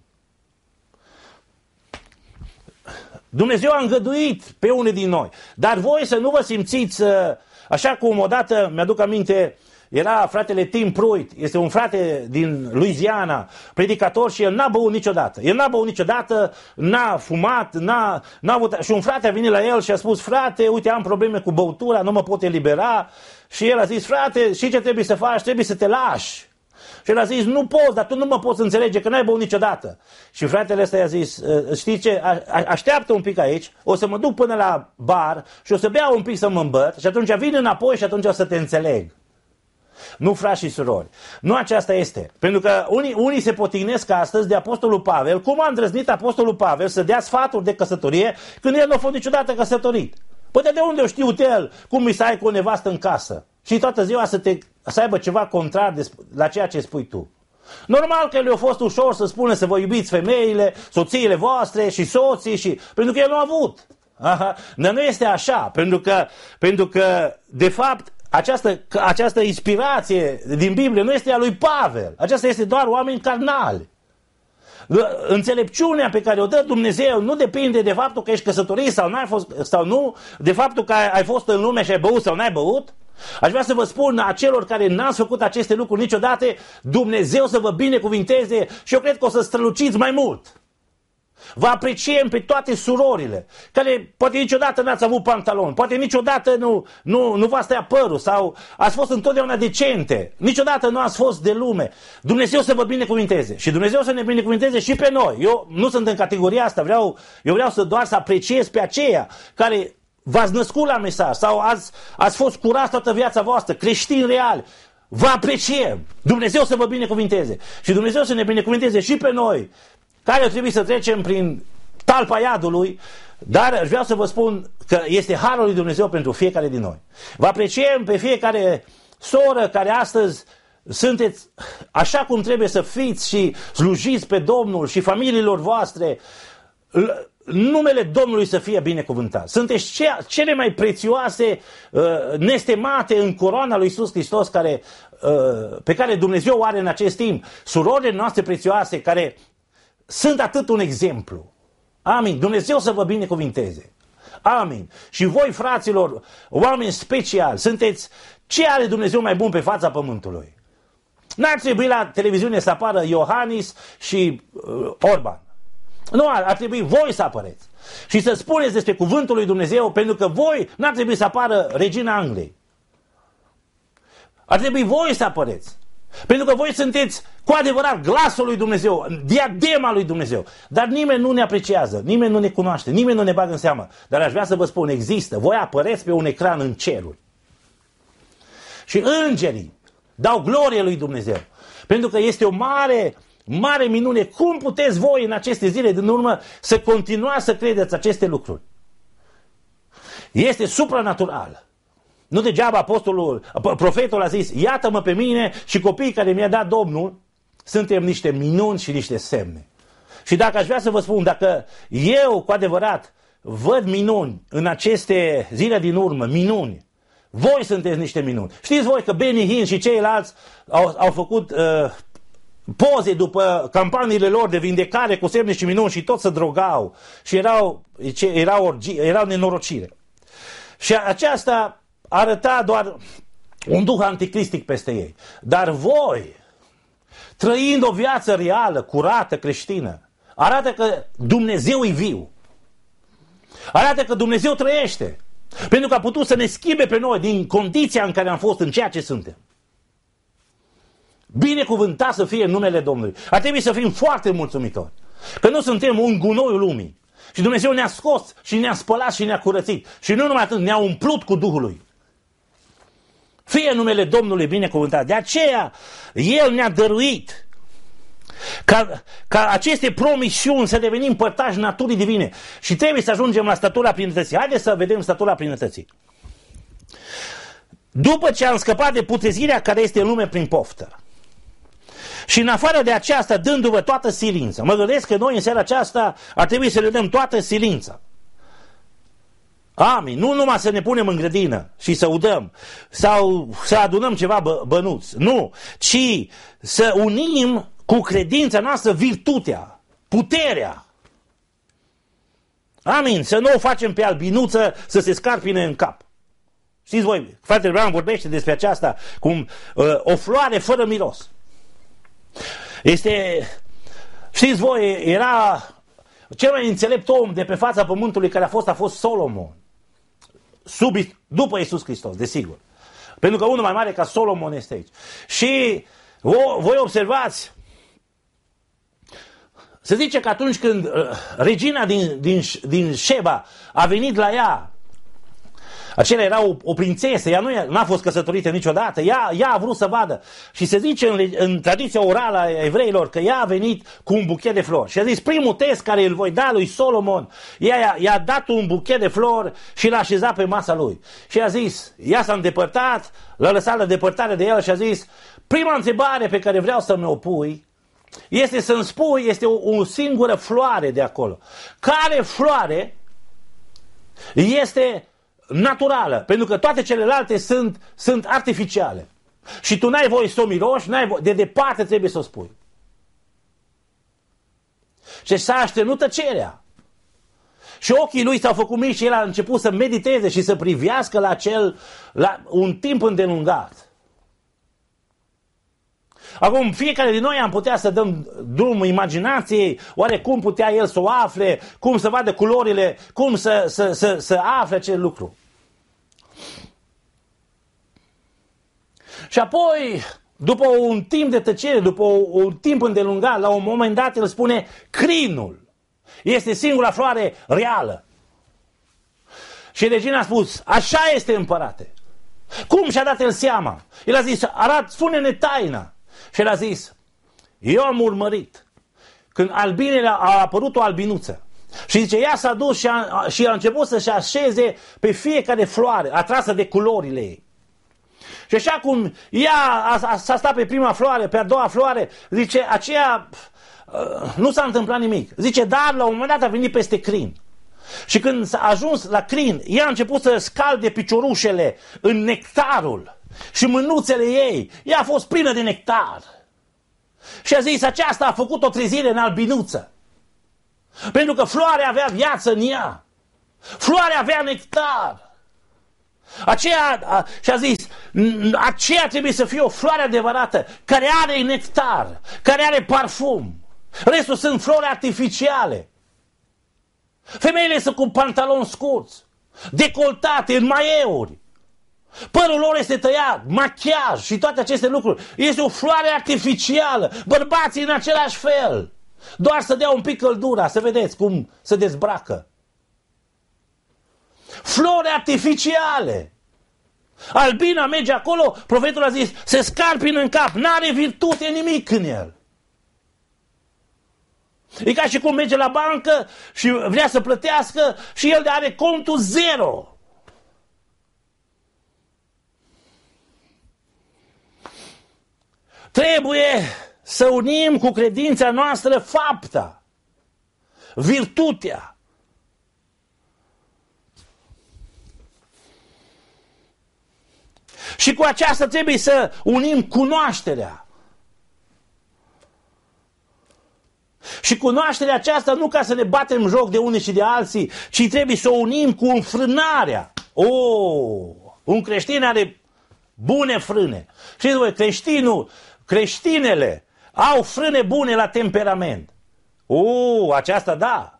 Dumnezeu a îngăduit pe unii din noi. Dar voi să nu vă simțiți așa cum odată, mi-aduc aminte, era fratele Tim Pruitt, este un frate din Louisiana, predicator, și el n-a băut niciodată. El n-a băut niciodată, n-a fumat, n-a avut... Și un frate a venit la el și a spus: frate, uite, am probleme cu băutura, nu mă pot elibera. Și el a zis: frate, știi ce trebuie să faci? Trebuie să te lași. Și el a zis: nu poți, dar tu nu mă poți înțelege că n-ai băut niciodată. Și fratele ăsta i-a zis: știi ce, așteaptă un pic aici, o să mă duc până la bar și o să beau un pic să mă îmbăt și atunci vin înapoi și atunci o să te înțeleg. Nu, frați și surori, nu aceasta este. Pentru că unii se potignesc astăzi de Apostolul Pavel. Cum a îndrăznit Apostolul Pavel să dea sfaturi de căsătorie când el nu a fost niciodată căsătorit? Păi de unde o știu el cum îi să ai cu o nevastă în casă și toată ziua să aibă ceva contrar la ceea ce spui tu? Normal că le-a fost ușor să spună să vă iubiți femeile, soțiile voastre și soții, pentru că el nu a avut. Dar nu este așa, pentru că de fapt această inspirație din Biblie nu este a lui Pavel. Aceasta este doar oameni carnali. Înțelepciunea pe care o dă Dumnezeu nu depinde de faptul că ești căsătorit sau n-ai fost, sau nu, de faptul că ai fost în lume și ai băut sau n-ai băut. Aș vrea să vă spun acelor care n-ați făcut aceste lucruri niciodată, Dumnezeu să vă binecuvinteze și eu cred că o să străluciți mai mult. Vă apreciem pe toate surorile care poate niciodată n-ați avut pantaloni, poate niciodată nu v-ați tăiat părul sau ați fost întotdeauna decente, niciodată nu ați fost de lume. Dumnezeu să vă binecuvinteze și Dumnezeu să ne binecuvinteze și pe noi. Eu nu sunt în categoria asta, eu vreau doar să apreciez pe aceia care v-ați născut la mesaj sau ați fost curați toată viața voastră, creștini reali. Vă apreciem. Dumnezeu să vă binecuvinteze și Dumnezeu să ne binecuvinteze și pe noi, care trebuie să trecem prin talpa iadului, dar vreau să vă spun că este harul lui Dumnezeu pentru fiecare din noi. Vă apreciem pe fiecare soră care astăzi sunteți așa cum trebuie să fiți și slujiți pe Domnul și familiilor voastre. Numele Domnului să fie binecuvântat. Sunteți cele mai prețioase, nestemate în coroana lui Iisus Hristos pe care Dumnezeu o are în acest timp. Surorile noastre prețioase care sunt atât un exemplu. Amin. Dumnezeu să vă binecuvinteze. Amin. Și voi, fraților, oameni speciali, sunteți ce are Dumnezeu mai bun pe fața pământului. N-ar trebui la televiziune să apară Iohannis și Orban. Nu, ar trebui voi să apăreți. Și să spuneți despre cuvântul lui Dumnezeu, pentru că voi n-ar trebui să apară regina Angliei. Ar trebui voi să apăreți. Pentru că voi sunteți cu adevărat glasul lui Dumnezeu, diadema lui Dumnezeu. Dar nimeni nu ne apreciază, nimeni nu ne cunoaște, nimeni nu ne bagă în seamă. Dar aș vrea să vă spun, există. Voi apăreți pe un ecran în ceruri. Și îngerii dau glorie lui Dumnezeu. Pentru că este o mare minune. Cum puteți voi în aceste zile din urmă să continuați să credeți aceste lucruri? Este supranatural. Nu degeaba profetul a zis: iată-mă pe mine și copiii care mi-a dat Domnul, suntem niște minuni și niște semne. Și dacă aș vrea să vă spun, dacă eu cu adevărat văd minuni în aceste zile din urmă, minuni, voi sunteți niște minuni. Știți voi că Benny Hinn și ceilalți au făcut poze după campaniile lor de vindecare cu semne și minuni și tot se drogau și erau nenorocire. Și aceasta arăta doar un duh anticristic peste ei. Dar voi, trăind o viață reală, curată, creștină, arată că Dumnezeu e viu. Arată că Dumnezeu trăiește. Pentru că a putut să ne schimbe pe noi din condiția în care am fost, în ceea ce suntem. Binecuvântat să fie numele Domnului. Ar trebui să fim foarte mulțumitori. Că nu suntem un gunoiul lumii. Și Dumnezeu ne-a scos și ne-a spălat și ne-a curățit. Și nu numai atât, ne-a umplut cu Duhul Lui. Fie numele Domnului binecuvântat. De aceea, El ne-a dăruit ca aceste promisiuni să devenim părtași naturii divine. Și trebuie să ajungem la statura plinătății. Haideți să vedem statura plinătății. După ce am scăpat de putrezirea care este în lume prin poftă, și în afară de aceasta, dându-vă toată silința. Mă gândesc că noi în seara aceasta ar trebui să le dăm toată silința. Amin. Nu numai să ne punem în grădină și să udăm sau să adunăm ceva bănuți. Nu. Ci să unim cu credința noastră virtutea, puterea. Amin. Să nu o facem pe albinuță să se scarpine în cap. Știți voi, fratele Branham vorbește despre aceasta cum o floare fără miros. Știți voi, era cel mai înțelept om de pe fața pământului care a fost Solomon. După Iisus Hristos, desigur. Pentru că unul mai mare ca Solomon este aici. Și voi observați, se zice că atunci când regina din Sheba a venit la ea, acela era o prințesă, ea nu a fost căsătorită niciodată, ea a vrut să vadă. Și se zice în tradiția orală a evreilor că ea a venit cu un buchet de flori. Și a zis, primul test care îl voi da lui Solomon, i-a dat un buchet de flori și l-a așezat pe masa lui. Și a zis, ea s-a îndepărtat, l-a lăsat la depărtare de el și a zis, prima întrebare pe care vreau să mi-o pui este să-mi spui, este o singură floare de acolo. Care floare este naturală, pentru că toate celelalte sunt artificiale. Și tu n-ai voie să o miroși, de departe trebuie să o spui. Și s-a așternut tăcerea. Și ochii lui s-au făcut mici și el a început să mediteze și să privească la un timp îndelungat. Acum, fiecare din noi am putea să dăm drum imaginației, oare cum putea el să o afle, cum să vadă culorile, cum să afle acel lucru. Și apoi, după un timp de tăcere, după un timp îndelungat, la un moment dat el spune, crinul este singura floare reală. Și regina a spus, așa este, împărate. Cum și-a dat el seama? El a zis, spune-ne taina. Și el a zis, eu am urmărit când albinele a apărut o albinuță. Și zice, ea s-a dus și a început să-și așeze pe fiecare floare, atrasă de culorile ei. Și așa cum ea s-a stat pe prima floare, pe a doua floare, zice, aceea nu s-a întâmplat nimic. Zice, dar la un moment dat a venit peste crin. Și când s-a ajuns la crin, ea a început să scalde piciorușele în nectarul. Și mânuțele ei, ea a fost plină de nectar. Și a zis, aceasta a făcut o trezire în albinuță. Pentru că floarea avea viață în ea. Floarea avea nectar. Și a zis, aceea trebuie să fie o floare adevărată, care are nectar, care are parfum. Restul sunt flori artificiale. Femeile sunt cu pantaloni scurți, decoltate, în maieuri. Părul lor este tăiat, machiaj și toate aceste lucruri. Este o floare artificială. Bărbații în același fel. Doar să dea un pic căldura, să vedeți cum se dezbracă. Flori artificiale. Albina merge acolo, profetul a zis, se scarpină în cap, n-are virtute nimic în el. E ca și cum merge la bancă și vrea să plătească și el are contul zero. Trebuie să unim cu credința noastră fapta, virtutea. Și cu aceasta trebuie să unim cunoașterea. Și cunoașterea aceasta nu ca să ne batem joc de unii și de alții, ci trebuie să o unim cu înfrânarea. Un creștin are bune frâne. Știți voi, creștinele au frâne bune la temperament. Aceasta da.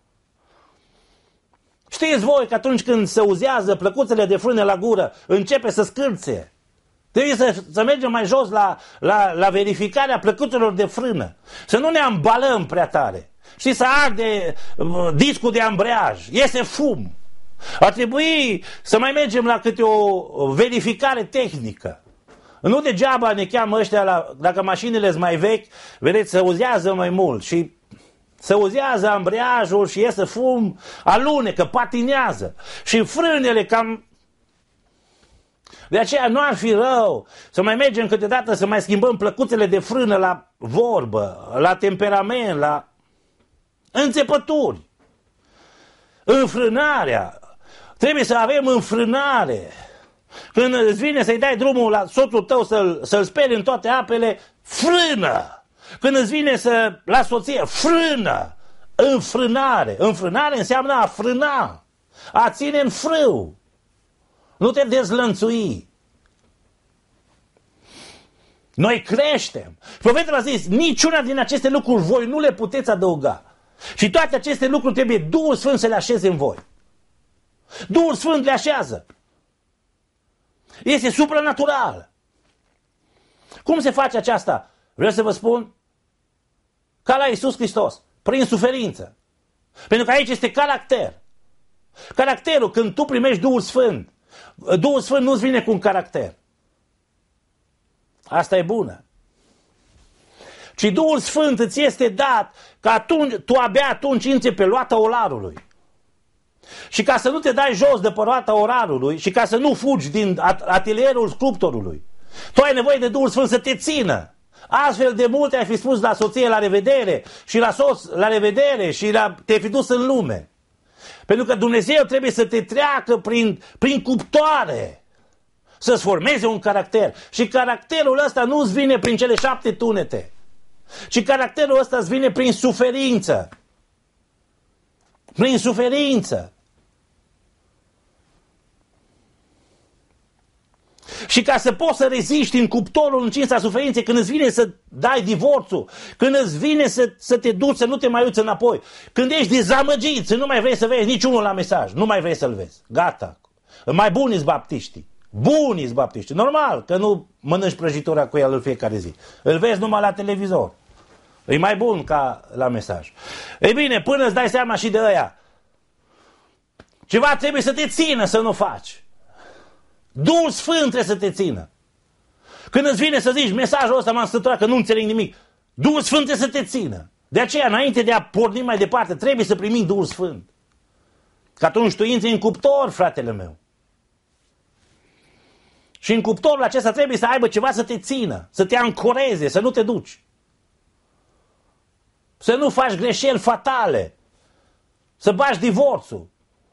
Știți voi că atunci când se uzează plăcuțele de frâne la gură, începe să scârție. Trebuie să mergem mai jos la verificarea plăcuțelor de frână. Să nu ne ambalăm prea tare. Și să arde discul de ambreiaj. Iese fum. Ar trebui să mai mergem la câte o verificare tehnică. Nu degeaba ne cheamă ăștia, dacă mașinile sunt mai vechi, vedeți, se uzează mai mult și se uzează ambreiajul și iese fum, alunecă, patinează. Și frânele cam... De aceea nu ar fi rău să mai mergem câteodată să mai schimbăm plăcuțele de frână la vorbă, la temperament, la înțepături. Înfrânarea Trebuie să avem înfrânare. Când îți vine să-i dai drumul la soțul tău să-l speli în toate apele, frână. Când îți vine la soție, frână. Înfrânare. Înfrânare înseamnă a frâna. A ține în frâu. Nu te dezlănțui. Noi creștem. Profetul a zis, niciuna din aceste lucruri voi nu le puteți adăuga. Și toate aceste lucruri trebuie Duhul Sfânt să le așeze în voi. Duhul Sfânt le așează. Este supranatural. Cum se face aceasta? Vreau să vă spun, ca la Iisus Hristos, prin suferință. Pentru că aici este caracter. Caracterul, când tu primești Duhul Sfânt, Duhul Sfânt nu-ți vine cu un caracter. Asta e bună. Ci Duhul Sfânt îți este dat că tu abia atunci intri pe roata olarului. Și ca să nu te dai jos de pe roata olarului și ca să nu fugi din atelierul sculptorului, tu ai nevoie de Duhul Sfânt să te țină. Astfel de multe ai fi spus la soție la revedere și la soț la revedere și te-ai fi dus în lume. Pentru că Dumnezeu trebuie să te treacă prin cuptoare, să-ți formeze un caracter. Și caracterul ăsta nu îți vine prin cele 7 tunete, ci caracterul ăsta îți vine prin suferință. Prin suferință. Și ca să poți să reziști în cuptorul încins a suferinței, când îți vine să dai divorțul, când îți vine să te duci, să nu te mai uiți înapoi, când ești dezamăgit, să nu mai vrei să vezi niciunul la mesaj, nu mai vrei să-l vezi. Gata. Mai buni-s baptiștii. Buni-s baptiștii. Normal că nu mănânci prăjitura cu el în fiecare zi. Îl vezi numai la televizor. E mai bun ca la mesaj. Ei bine, până îți dai seama și de ăia, ceva trebuie să te țină să nu faci. Duhul Sfânt trebuie să te țină. Când îți vine să zici, mesajul ăsta m-am săturat că nu înțeleg nimic, Duhul Sfânt trebuie să te țină. De aceea, înainte de a porni mai departe, trebuie să primim Duhul Sfânt. Că atunci tu intri în cuptor, fratele meu. Și în cuptorul acesta trebuie să aibă ceva să te țină, să te ancoreze, să nu te duci. Să nu faci greșeli fatale. Să bagi divorțul.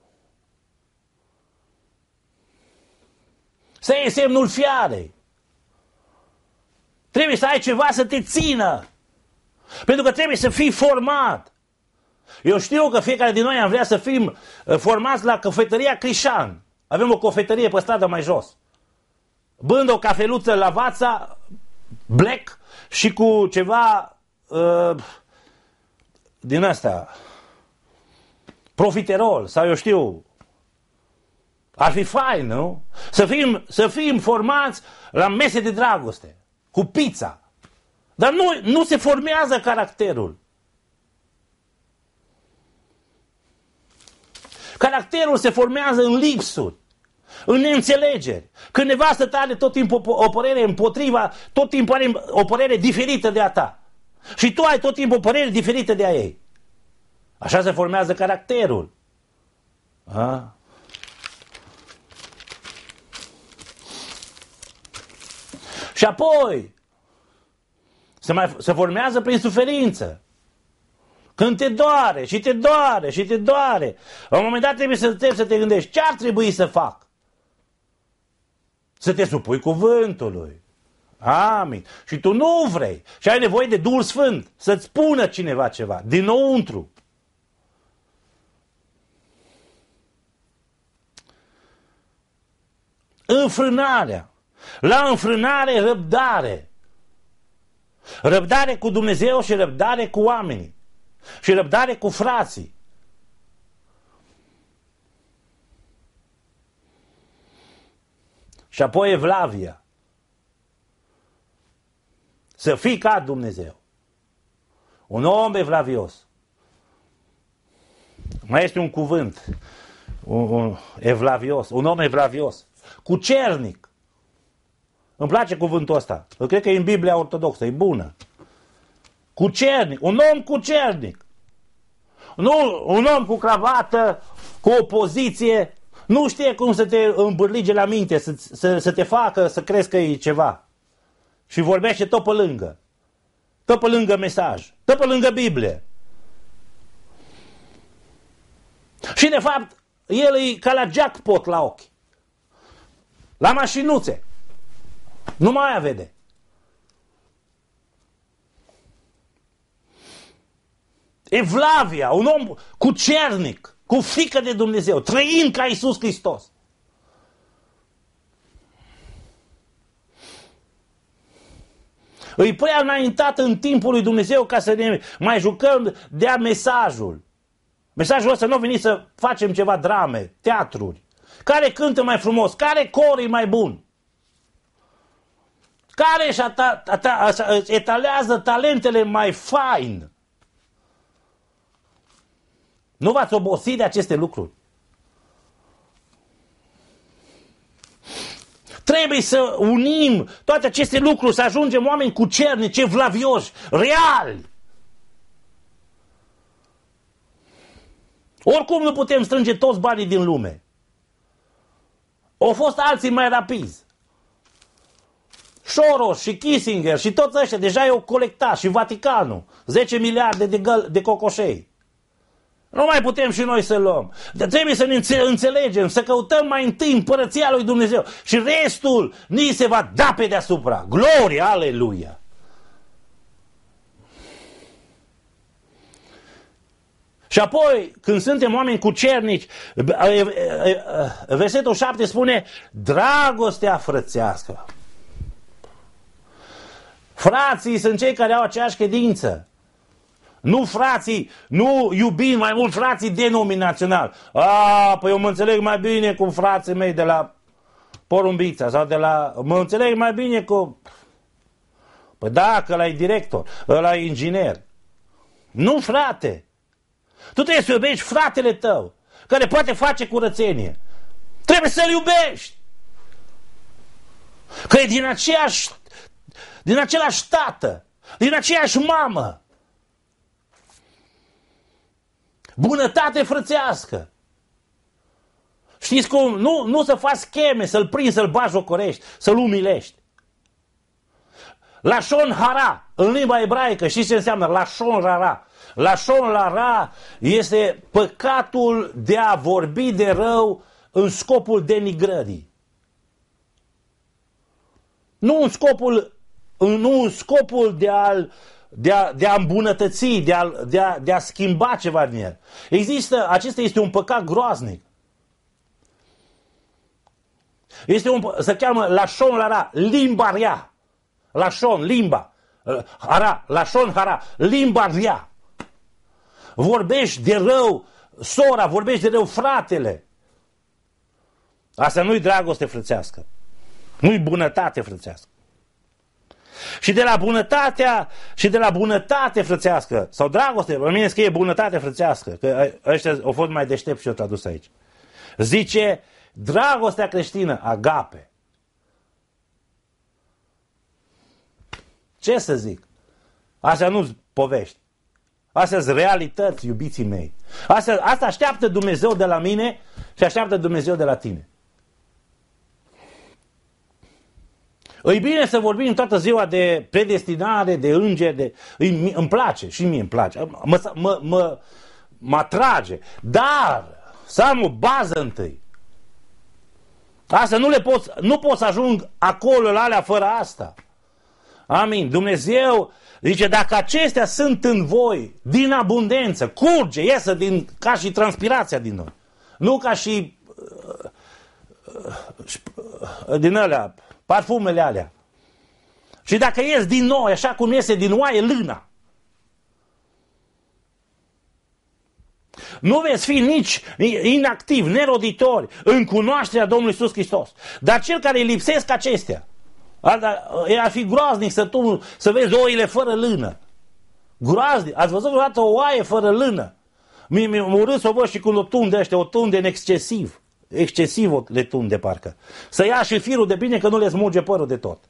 Să iei semnul fiarei. Trebuie să ai ceva să te țină. Pentru că trebuie să fii format. Eu știu că fiecare din noi am vrea să fim formați la cafetăria Crișan. Avem o cafetărie pe stradă mai jos. Bând o cafeluță la Vața, black și cu ceva din asta, profiterol sau eu știu. Ar fi fain, nu? Să fim formați la mese de dragoste, cu pizza. Dar nu se formează caracterul. Caracterul se formează în lipsuri, în neînțelegeri. Când nevastă ta are tot timpul o părere împotriva, tot timpul are o părere diferită de a ta. Și tu ai tot timpul o părere diferită de a ei. Așa se formează caracterul. A? Și apoi se formează prin suferință. Când te doare și te doare și te doare, la un moment dat trebuie să te gândești ce ar trebui să fac. Să te supui cuvântului. Amin. Și tu nu vrei. Și ai nevoie de Duhul Sfânt să-ți spună cineva ceva dinăuntru. Înfrânarea. La înfrânare, răbdare. Răbdare cu Dumnezeu și răbdare cu oamenii. Și răbdare cu frații. Și apoi evlavia. Să fii ca Dumnezeu. Un om evlavios. Mai este un cuvânt. Un evlavios. Un om evlavios. Cucernic. Îmi place cuvântul ăsta. Eu cred că e în Biblia Ortodoxă. E bună. Cucernic. Un om cucernic. Nu un om cu cravată, cu o poziție. Nu știe cum să te îmbârlige la minte, să te facă să crezi că e ceva. Și vorbește tot pe lângă. Tot pe lângă mesaj. Tot pe lângă Biblie. Și de fapt, el e ca la jackpot la ochi. La mașinuțe. Nu mai vede. Evlavia, un om cucernic, cu frică de Dumnezeu, trăind ca Iisus Hristos. Îi prea înaintat în timpul lui Dumnezeu ca să ne mai jucăm de-a mesajul. Mesajul ăsta nu a venit să facem ceva drame, teatruri. Care cântă mai frumos? Care cor e mai bun? Care își etalează talentele mai fain? Nu v-ați obosit de aceste lucruri? Trebuie să unim toate aceste lucruri, să ajungem oameni cucernici, evlavioși, reali. Oricum nu putem strânge toți banii din lume. Au fost alții mai rapizi. Soros și Kissinger și toți ăștia deja i-au colectat, și Vaticanul, 10 miliarde de cocoșei. Nu mai putem și noi să luăm. Dar trebuie să ne înțelegem, să căutăm mai întâi împărăția lui Dumnezeu și restul ni se va da pe deasupra. Gloria, aleluia! Și apoi, când suntem oameni cucernici, versetul 7 spune dragostea frățească. Frații sunt cei care au aceeași credință. Nu frații, nu iubim mai mult frații denominaționali. Păi eu mă înțeleg mai bine cu frații mei de la Porumbița sau de la... Mă înțeleg mai bine cu... Păi da, că ăla e director, ăla e inginer. Nu, frate. Tu trebuie să iubești fratele tău, care poate face curățenie. Trebuie să-l iubești. Că e din același tată, din aceeași mamă. Bunătate frățească. Știți cum? Nu să faci scheme, să-l prinzi, să-l bajocorești, să-l umilești. Lashon hara, în limba ebraică, știți ce înseamnă? Lashon hara. Lashon hara este păcatul de a vorbi de rău în scopul denigrării. Nu în scopul de a îmbunătăți, de a schimba ceva din el. Acesta este un păcat groaznic. Se cheamă lashon hara, limba rea. Lashon, limba. Hara, lashon hara, limba rea. Vorbești de rău sora, vorbești de rău fratele. Asta nu-i dragoste frățească. Nu-i bunătate frățească. Și de la bunătate frățească, sau dragoste, la mine scrie bunătate frățească, că ăștia au fost mai deștepți și eu tradus aici. Zice, dragostea creștină, agape. Ce să zic? Astea nu-s povești. Astea sunt realități, iubiții mei. Asta așteaptă Dumnezeu de la mine și așteaptă Dumnezeu de la tine. E bine să vorbim toată ziua de predestinare, de îngeri, îmi place, și mie îmi place, mă atrage, dar să am o bază întâi. Asta nu pot să ajung acolo la alea fără asta. Amin. Dumnezeu zice, dacă acestea sunt în voi, din abundență, curge, iesă ca și transpirația din noi. Nu ca și din alea, parfumele alea. Și dacă ies din noi, așa cum iese din oaie lâna, nu veți fi nici inactivi, neroditori în cunoașterea Domnului Iisus Hristos. Dar cel care îi lipsesc acestea, ar fi groaznic să vezi oile fără lână. Groaznic. Ați văzut vreodată o oaie fără lână? Mi-a urât să o văd și când o tunde ăștia, o tunde în excesiv. Excesiv le tunde parcă. Să ia și firul de bine că nu le smulge părul de tot.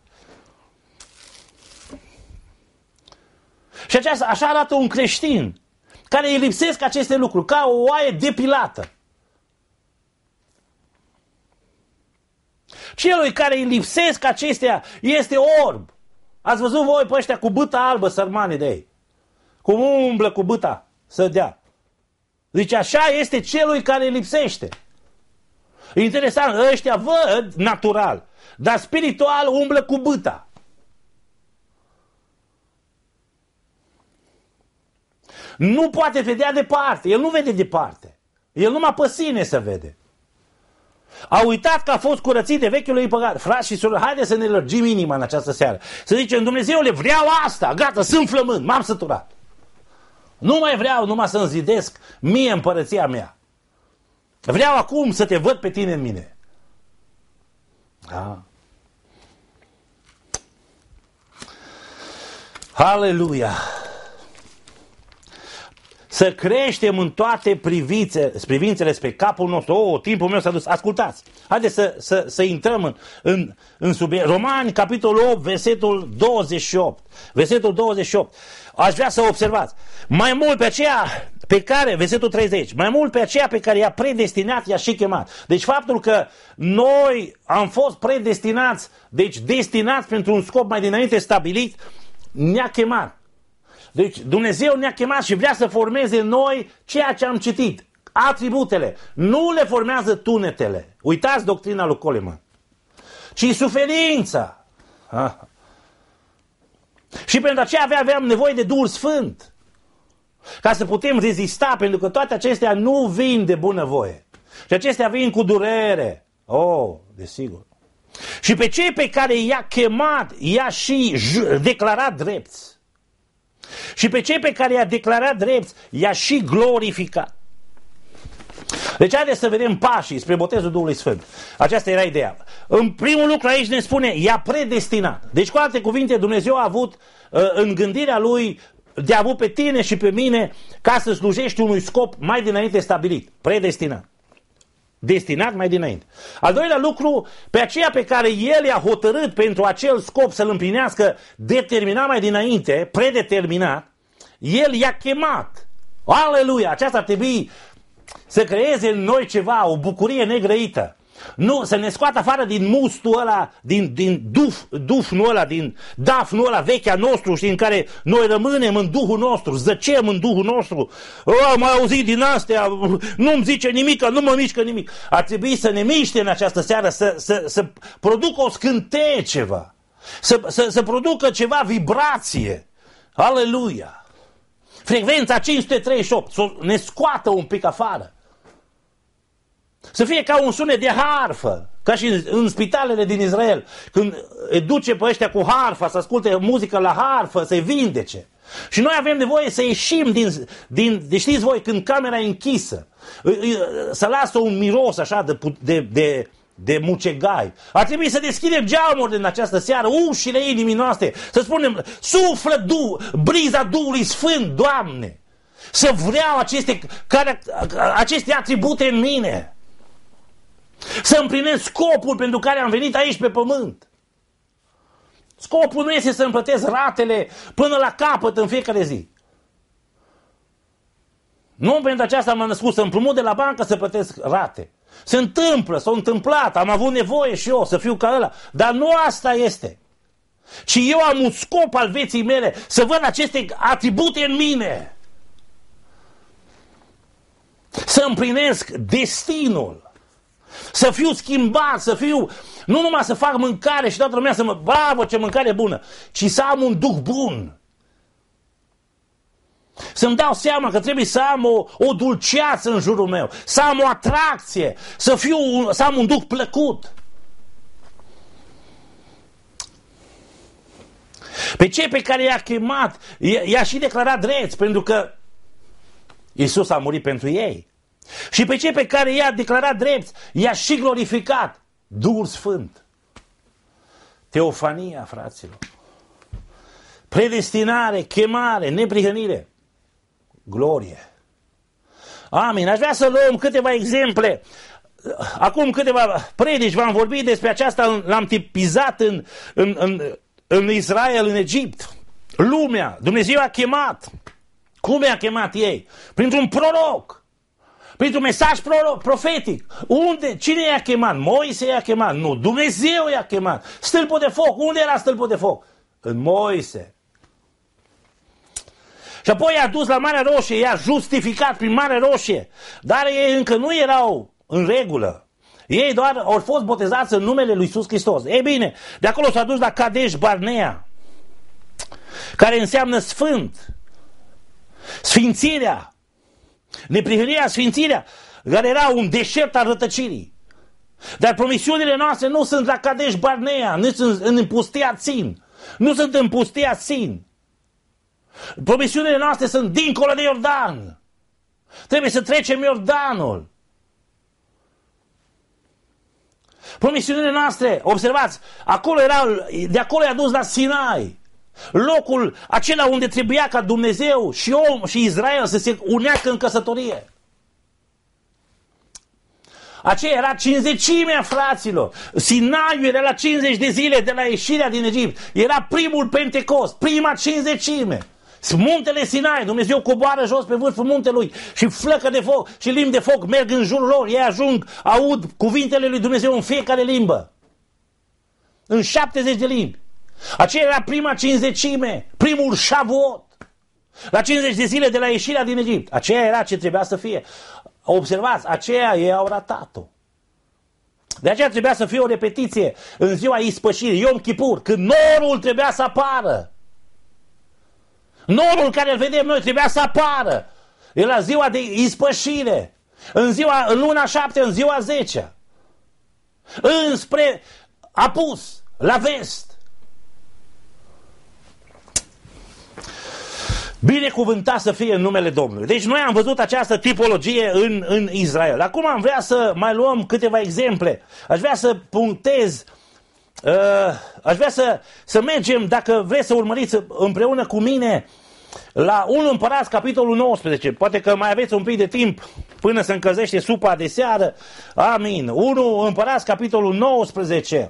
Și așa arată un creștin care îi lipsesc aceste lucruri, ca o oaie depilată. Celui care îi lipsesc acestea este orb. Ați văzut voi pe ăștia cu bâta albă, sărmane de ei? Cum umblă cu bâta să dea. Deci așa este celui care îi lipsește. Interesant, ăștia văd natural, dar spiritual umblă cu bâta. Nu poate vedea departe, el nu vede departe. El numai pe sine se vede. A uitat că a fost curățit de vechiul lui păcat. Frați și surori, haideți să ne lărgim inima în această seară. Să zicem, Dumnezeule, vreau asta, gata, sunt flămând, m-am săturat. Nu mai vreau numai să-mi zidesc mie împărăția mea. Vreau acum să te văd pe tine în mine. Da. Aleluia! Să creștem în toate privințele spre capul nostru. Timpul meu s-a dus. Ascultați! Haideți să intrăm în subiect. Romani, capitolul 8, versetul 28. Versetul 28. Aș vrea să observați. Mai mult pe aceea pe care, versetul 30, mai mult pe aceea pe care i-a predestinat, i-a și chemat. Deci faptul că noi am fost predestinați, deci destinați pentru un scop mai dinainte stabilit, ne-a chemat. Deci Dumnezeu ne-a chemat și vrea să formeze în noi ceea ce am citit. Atributele. Nu le formează tunetele. Uitați doctrina lui Coleman. Ci suferința. Și pentru aceea aveam nevoie de Duhul Sfânt. Ca să putem rezista, pentru că toate acestea nu vin de bunăvoie. Și acestea vin cu durere. Desigur. Și pe cei pe care i-a chemat, i-a și declarat drepți. Și pe cei pe care i-a declarat drepți, i-a și glorificat. Deci haideți să vedem pașii spre botezul Duhului Sfânt. Aceasta era ideea. În primul lucru aici ne spune, i-a predestinat. Deci cu alte cuvinte, Dumnezeu a avut în gândirea Lui de a avut pe tine și pe mine ca să slujești unui scop mai dinainte stabilit. Predestinat. Destinat mai dinainte. Al doilea lucru, pe aceea pe care El i-a hotărât pentru acel scop să-l împlinească, determinat mai dinainte, predeterminat, El i-a chemat. Aleluia! Aceasta ar trebui să creeze în noi ceva, o bucurie negrăită. Nu, să ne scoată afară din mustul ăla, din dufnul ăla, din dafnul ăla vechea nostru, știi, în care noi rămânem în Duhul nostru, zăcem în Duhul nostru. Am mai auzit din astea, nu-mi zice nimic, nu mă mișcă nimic. Ar trebui să ne miște în această seară, să producă o scânteie ceva, să producă ceva vibrație. Aleluia! Frecvența 538, să ne scoată un pic afară. Să fie ca un sunet de harfă, ca și în spitalele din Israel, când duce pe ăștia cu harfa, să asculte muzică la harfă, să-i vindece. Și noi avem nevoie să ieșim de știți voi, când camera e închisă, să lasă un miros așa de mucegai. Ar trebui să deschidem geamurile în această seară, ușile inimii noastre, să spunem, suflă briza Duhului Sfânt, Doamne, să vreau aceste atribute în mine. Să împlinesc scopul pentru care am venit aici pe pământ. Scopul nu este să îmi plătesc ratele până la capăt în fiecare zi. Nu pentru aceasta m-am născut, să împrumut de la bancă să plătesc rate. Se întâmplă, s-a întâmplat, am avut nevoie și eu să fiu ca ăla. Dar nu asta este. Ci eu am un scop al vieții mele, să văd aceste atribute în mine. Să împlinesc destinul. Să fiu schimbat, nu numai să fac mâncare și toată lumea să mă, bravo, ce mâncare bună, ci să am un duh bun. Să-mi dau seama că trebuie să am o dulceață în jurul meu, să am o atracție, să am un duh plăcut. Pe cei pe care i-a chemat, i-a și declarat drepți, pentru că Iisus a murit pentru ei. Și pe cei pe care i-a declarat drepți, i-a și glorificat. Duhul Sfânt. Teofania, fraților. Predestinare, chemare, neprihănire. Glorie. Amin. Aș vrea să luăm câteva exemple. Acum câteva predici v-am vorbit despre aceasta, l-am tipizat în Israel, în Egipt. Lumea, Dumnezeu a chemat. Cum i-a chemat ei? Printr-un proroc. Printr-un mesaj profetic. Cine i-a chemat? Moise i-a chemat? Nu, Dumnezeu i-a chemat. Stâlpul de foc. Unde era stâlpul de foc? În Moise. Și apoi i-a dus la Marea Roșie, i-a justificat prin Marea Roșie. Dar ei încă nu erau în regulă. Ei doar au fost botezați în numele lui Iisus Hristos. Ei bine, de acolo s-a dus la Kadesh Barnea, care înseamnă sfânt. Sfințirea. Neprihănirea, sfințirea, care era un deșert al rătăcirii. Dar promisiunile noastre nu sunt la Kadesh Barnea, nu sunt în pustia Țin. Nu sunt în pustia Țin. Promisiunile noastre sunt dincolo de Iordan. Trebuie să trecem Iordanul. Promisiunile noastre, observați, de acolo i-a dus la Sinai. Locul acela unde trebuia ca Dumnezeu și om și Israel să se unească în căsătorie. Aceea era 50-imea, fraților. Sinaiul era la 50 de zile de la ieșirea din Egipt. Era primul Pentecost, prima 50-ime. Muntele Sinai, Dumnezeu coboară jos pe vârful muntelui și flăcă de foc și limbi de foc merg în jurul lor. Ei aud cuvintele lui Dumnezeu în fiecare limbă. În 70 de limbi. Aceea era prima 50-ime, primul Shavuot. La 50 de zile de la ieșirea din Egipt. Aceea era ce trebuia să fie. Observați, aceea ei au ratat-o. De aceea trebuia să fie o repetiție în ziua ispășirii, Yom Kippur, când norul trebuia să apară. Norul care îl vedem noi trebuia să apară. Era ziua de ispășire. În luna 7, în ziua 10. Înspre apus, la vest. Binecuvântat să fie în numele Domnului. Deci noi am văzut această tipologie în Israel. Acum am vrea să mai luăm câteva exemple. Aș vrea să punctez, aș vrea să mergem, dacă vreți să urmăriți împreună cu mine, la 1 Împărați, capitolul 19. Poate că mai aveți un pic de timp până se încălzește supa de seară. Amin. 1 Împărați, capitolul 19.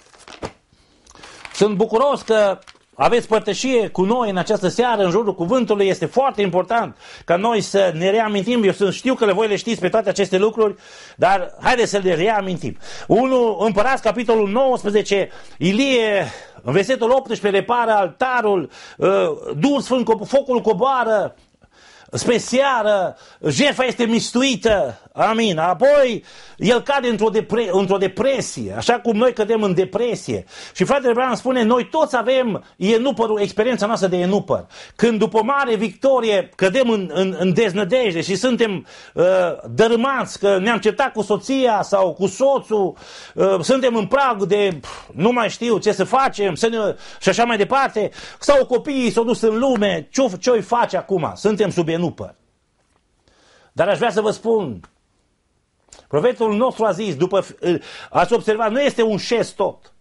Sunt bucuros că aveți părtășie cu noi în această seară, în jurul cuvântului. Este foarte important ca noi să ne reamintim. Eu știu că voi le știți pe toate aceste lucruri, dar haideți să le reamintim. 1 Împărați, capitolul 19, Ilie, în versetul 18, repară altarul, Duhul Sfânt, focul coboară spre jertfa este mistuită, amin. Apoi el cade într-o depresie, așa cum noi cădem în depresie. Și fratele Branham spune, noi toți avem experiența noastră de enupăr. Când după mare victorie cădem în deznădejde și suntem dărâmați, că ne-am certat cu soția sau cu soțul, suntem în prag de nu mai știu ce să facem și așa mai departe, sau copiii s-au dus în lume, ce-o face acum? Suntem sub enupăr. Dar aș vrea să vă spun, profetul nostru a zis, ați observat, nu este un șes tot.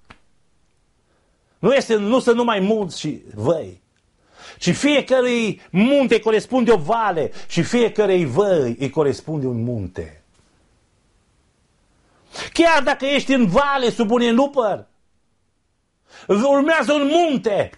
Nu sunt numai munți și văi, ci fiecărui munte îi corespunde o vale și fiecărui văi îi corespunde un munte. Chiar dacă ești în vale sub un enupăr, urmează un munte.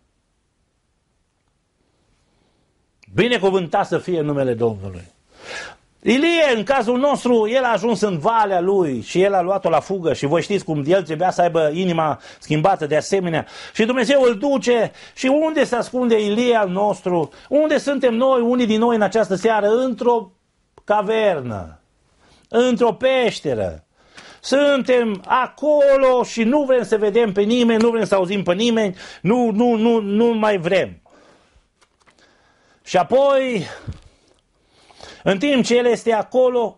Binecuvântat să fie numele Domnului. Ilie, în cazul nostru, el a ajuns în valea lui și el a luat-o la fugă și voi știți cum el trebuia să aibă inima schimbată de asemenea. Și Dumnezeu îl duce și unde se ascunde Ilie al nostru? Unde suntem noi, unii din noi în această seară? Într-o cavernă, într-o peșteră. Suntem acolo și nu vrem să vedem pe nimeni, nu vrem să auzim pe nimeni, nu mai vrem. Și apoi, în timp ce el este acolo,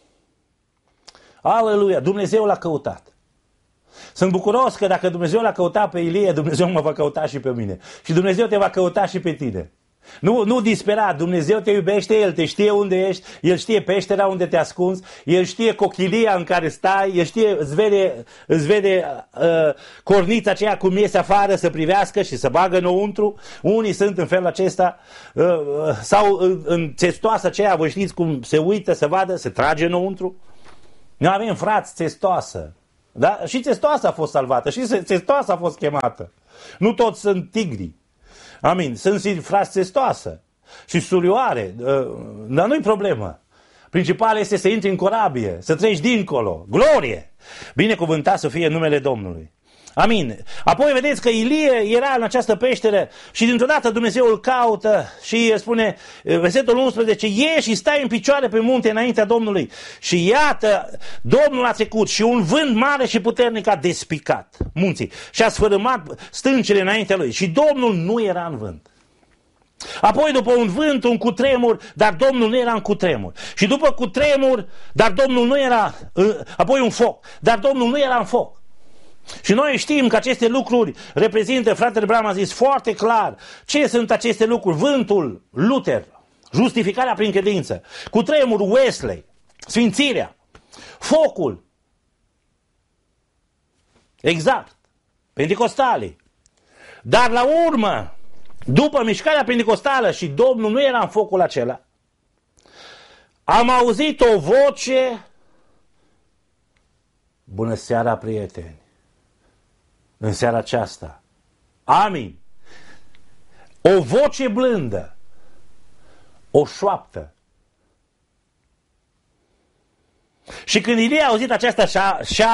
aleluia, Dumnezeu l-a căutat. Sunt bucuros că dacă Dumnezeu l-a căutat pe Ilie, Dumnezeu mă va căuta și pe mine. Și Dumnezeu te va căuta și pe tine. Nu dispera, Dumnezeu te iubește, El te știe unde ești, El știe peștera unde te ascunzi, El știe cochilia în care stai, El știe, îți vede cornița aceea cum iese afară să privească și să bagă înăuntru. Unii sunt în felul acesta, sau în țestoasa aceea, vă știți cum se uită să vadă, se trage înăuntru. Noi avem frați țestoasă, da? Și țestoasa a fost salvată, și țestoasa a fost chemată. Nu toți sunt tigri. Amin. Sunt și frați țestoasă și surioare, dar nu-i problemă. Principal este să intri în corabie, să treci dincolo. Glorie! Binecuvântat să fie numele Domnului. Amin. Apoi vedeți că Ilie era în această peșteră și dintr-o dată Dumnezeu îl caută și spune, versetul 11, ieși și stai în picioare pe munte înaintea Domnului. Și iată, Domnul a trecut și un vânt mare și puternic a despicat munții și a sfărâmat stâncile înaintea lui. Și Domnul nu era în vânt. Apoi după un vânt, un cutremur, dar Domnul nu era în cutremur. Și după cutremur, dar Domnul nu era, apoi un foc, dar Domnul nu era în foc. Și noi știm că aceste lucruri reprezintă, fratele Branham a zis foarte clar, ce sunt aceste lucruri? Vântul, Luther, justificarea prin credință, cutremurul, Wesley, sfințirea, focul, exact, Pentecostalii. Dar la urmă, după mișcarea pentecostală și Domnul nu era în focul acela, am auzit o voce, bună seara, prieteni, în seara aceasta, amin, o voce blândă, o șoaptă. Și când Ilie a auzit aceasta și-a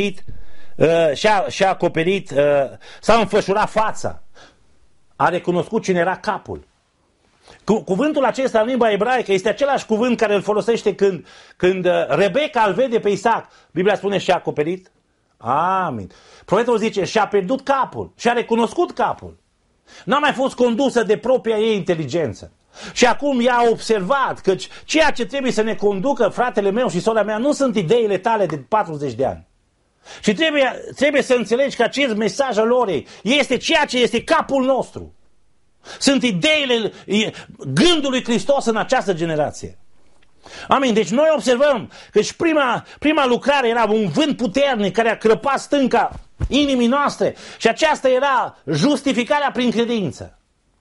acoperit, s-a înfășurat fața, a recunoscut cine era capul. Cuvântul acesta în limba ebraică este același cuvânt care îl folosește când Rebecca îl vede pe Isaac. Biblia spune și-a acoperit. Amin. Profetul zice și-a pierdut capul, și-a recunoscut capul. N-a mai fost condusă de propria ei inteligență. Și acum ea a observat că ceea ce trebuie să ne conducă, fratele meu și sora mea, nu sunt ideile tale de 40 de ani. Și trebuie să înțelegi că acest mesaj al lor este ceea ce este capul nostru. Sunt ideile, gândul lui Hristos în această generație. Amin. Deci noi observăm că și prima lucrare era un vânt puternic care a crăpat stânca inimii noastre și aceasta era justificarea prin credință.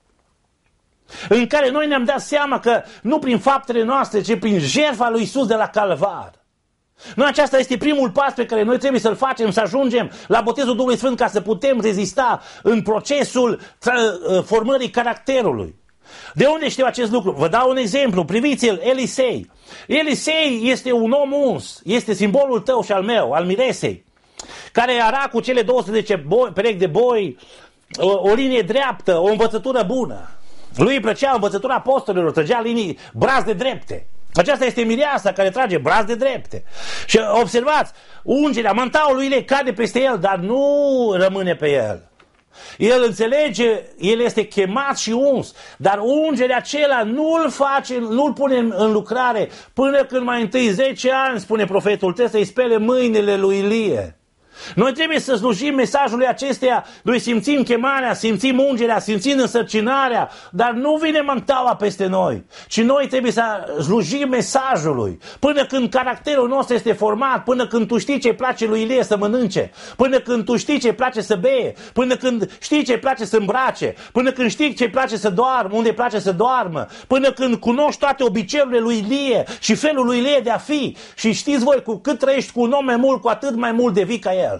În care noi ne-am dat seama că nu prin faptele noastre, ci prin jertfa lui Iisus de la Calvar. Noi aceasta este primul pas pe care noi trebuie să-l facem, să ajungem la botezul Duhului Sfânt ca să putem rezista în procesul formării caracterului. De unde știu acest lucru? Vă dau un exemplu, priviți-l, Elisei. Elisei este un om uns, este simbolul tău și al meu, al miresei, care era cu cele 12 perechi de boi, o linie dreaptă, o învățătură bună. Lui îi plăcea învățătura apostolilor, trăgea linii brazde drepte. Aceasta este mireasa care trage brazde drepte. Și observați, ungerea, mantaul lui le cade peste el, dar nu rămâne pe el. El înțelege, el este chemat și uns, dar ungerea acela nu-l pune în lucrare până când mai întâi 10 ani, spune profetul, trebuie să-i spele mâinile lui Ilie. Noi trebuie să slujim mesajului acesteia, noi simțim chemarea, simțim ungerea, simțim însărcinarea, dar nu vine mantaua peste noi, ci noi trebuie să slujim mesajului, până când caracterul nostru este format, până când tu știi ce place lui Ilie să mănânce, până când tu știi ce place să beie, până când știi ce place să îmbrace, până când știi ce place să doarmă, unde place să doarmă, până când cunoști toate obiceiurile lui Ilie și felul lui Ilie de a fi și știți voi, cu cât trăiești cu un om mai mult, cu atât mai mult devii ca el.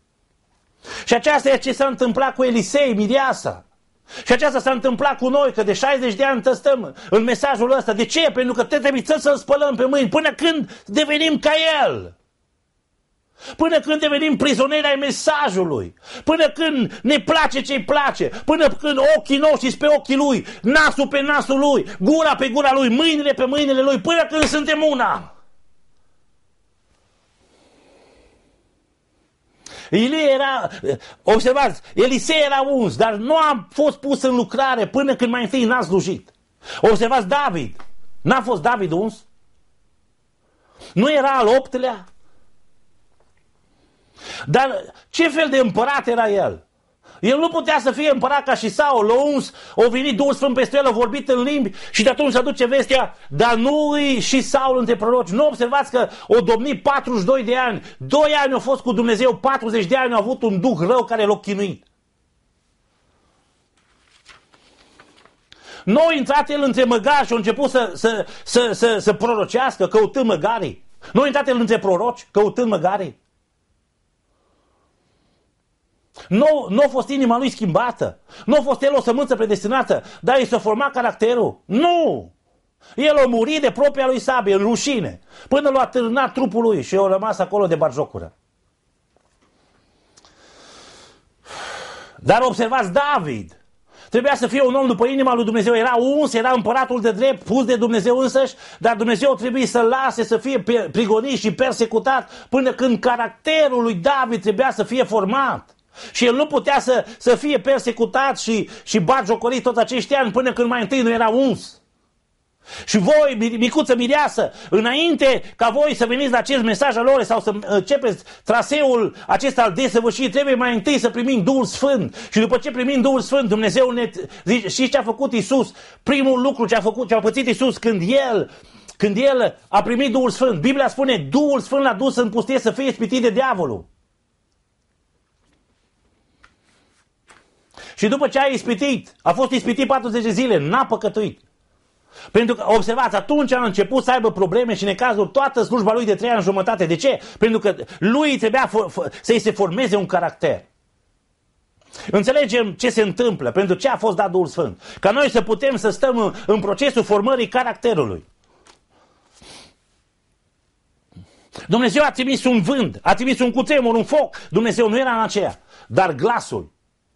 Și aceasta e ce s-a întâmplat cu Elisei, mireasa. Și aceasta s-a întâmplat cu noi, că de 60 de ani stăm în mesajul ăsta. De ce? Pentru că trebuie să-l spălăm pe mâini până când devenim ca el. Până când devenim prizonieri ai mesajului. Până când ne place ce-i place. Până când ochii noștri sunt pe ochii lui. Nasul pe nasul lui. Gura pe gura lui. Mâinile pe mâinile lui. Până când suntem una. Ilie era, observați, Elisei era uns, dar nu a fost pus în lucrare până când mai întâi n-a slujit. Observați David, n-a fost David uns? Nu era al 8-lea? Dar ce fel de împărat era el? El nu putea să fie împărat ca și Saul, l-a uns, a venit Duhul Sfânt peste el, a vorbit în limbi și de atunci se aduce vestea, dar nu-i și Saul între proroci. Nu observați că o domnit 42 de ani, 2 ani au fost cu Dumnezeu, 40 de ani au avut un duh rău care l-a chinuit. Nu a intrat el între măgari și a început să prorocească, căutând măgarii. Nu a intrat el între proroci, căutând măgarii. Nu a fost inima lui schimbată. Nu a fost el o sămânță predestinată, dar i s-a format caracterul. Nu! El a murit de propria lui sabie, în rușine, până l-a atârnat trupul lui și a rămas acolo de batjocură. Dar observați, David trebuia să fie un om după inima lui Dumnezeu. Era uns, era împăratul de drept, pus de Dumnezeu însăși, dar Dumnezeu trebuie să-l lase să fie prigonit și persecutat până când caracterul lui David trebuia să fie format. Și el nu putea să fie persecutat și batjocorit toți acești ani până când mai întâi nu era uns. Și voi, micuță mireasă, înainte ca voi să veniți la acest mesaj al lor sau să începeți traseul acesta al desăvârșirii, trebuie mai întâi să primim Duhul Sfânt. Și după ce primim Duhul Sfânt, Dumnezeu ne zice, și ce a făcut Iisus? Primul lucru ce a pățit Iisus când el a primit Duhul Sfânt. Biblia spune, Duhul Sfânt l-a dus în pustie să fie ispitit de diavolul. Și după ce a ispitit, a fost ispitit 40 de zile, n-a păcătuit. Pentru că, observați, atunci a început să aibă probleme și necazuri toată slujba lui de 3 ani și jumătate. De ce? Pentru că lui trebuia să-i se formeze un caracter. Înțelegem ce se întâmplă, pentru ce a fost dat Duhul Sfânt. Ca noi să putem să stăm în procesul formării caracterului. Dumnezeu a trimis un vânt, a trimis un cutremur, un foc. Dumnezeu nu era în aceea, dar glasul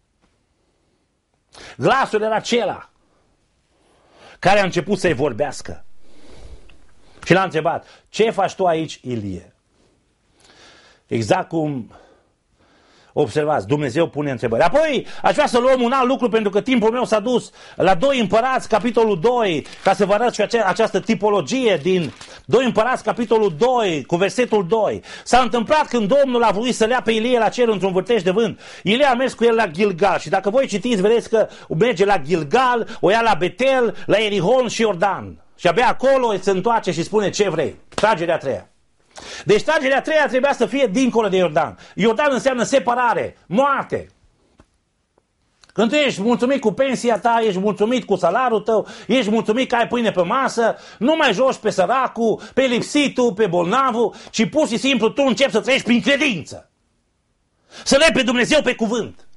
era acela care a început să-i vorbească. Și l-a întrebat, ce faci tu aici, Ilie? Exact cum observați, Dumnezeu pune întrebări. Apoi aș vrea să luăm un alt lucru, pentru că timpul meu s-a dus la 2 Împărați, capitolul 2, ca să vă arăt și această tipologie din 2 Împărați, capitolul 2, cu versetul 2. S-a întâmplat când Domnul a vrut să le ia pe Ilie la cer într-un vârtej de vânt. Ilie a mers cu el la Gilgal și dacă voi citiți, vedeți că merge la Gilgal, o ia la Betel, la Erihon și Iordan. Și abia acolo se întoarce și spune, ce vrei? Tragerea a treia. Deci tragerea a treia trebuia să fie dincolo de Iordan. Iordan înseamnă separare, moarte. Când tu ești mulțumit cu pensia ta, ești mulțumit cu salariul tău, ești mulțumit că ai pâine pe masă, nu mai joci pe săracul, pe lipsitul, pe bolnavul, ci pur și simplu tu începi să trăiești prin credință. Să legi pe Dumnezeu pe cuvânt.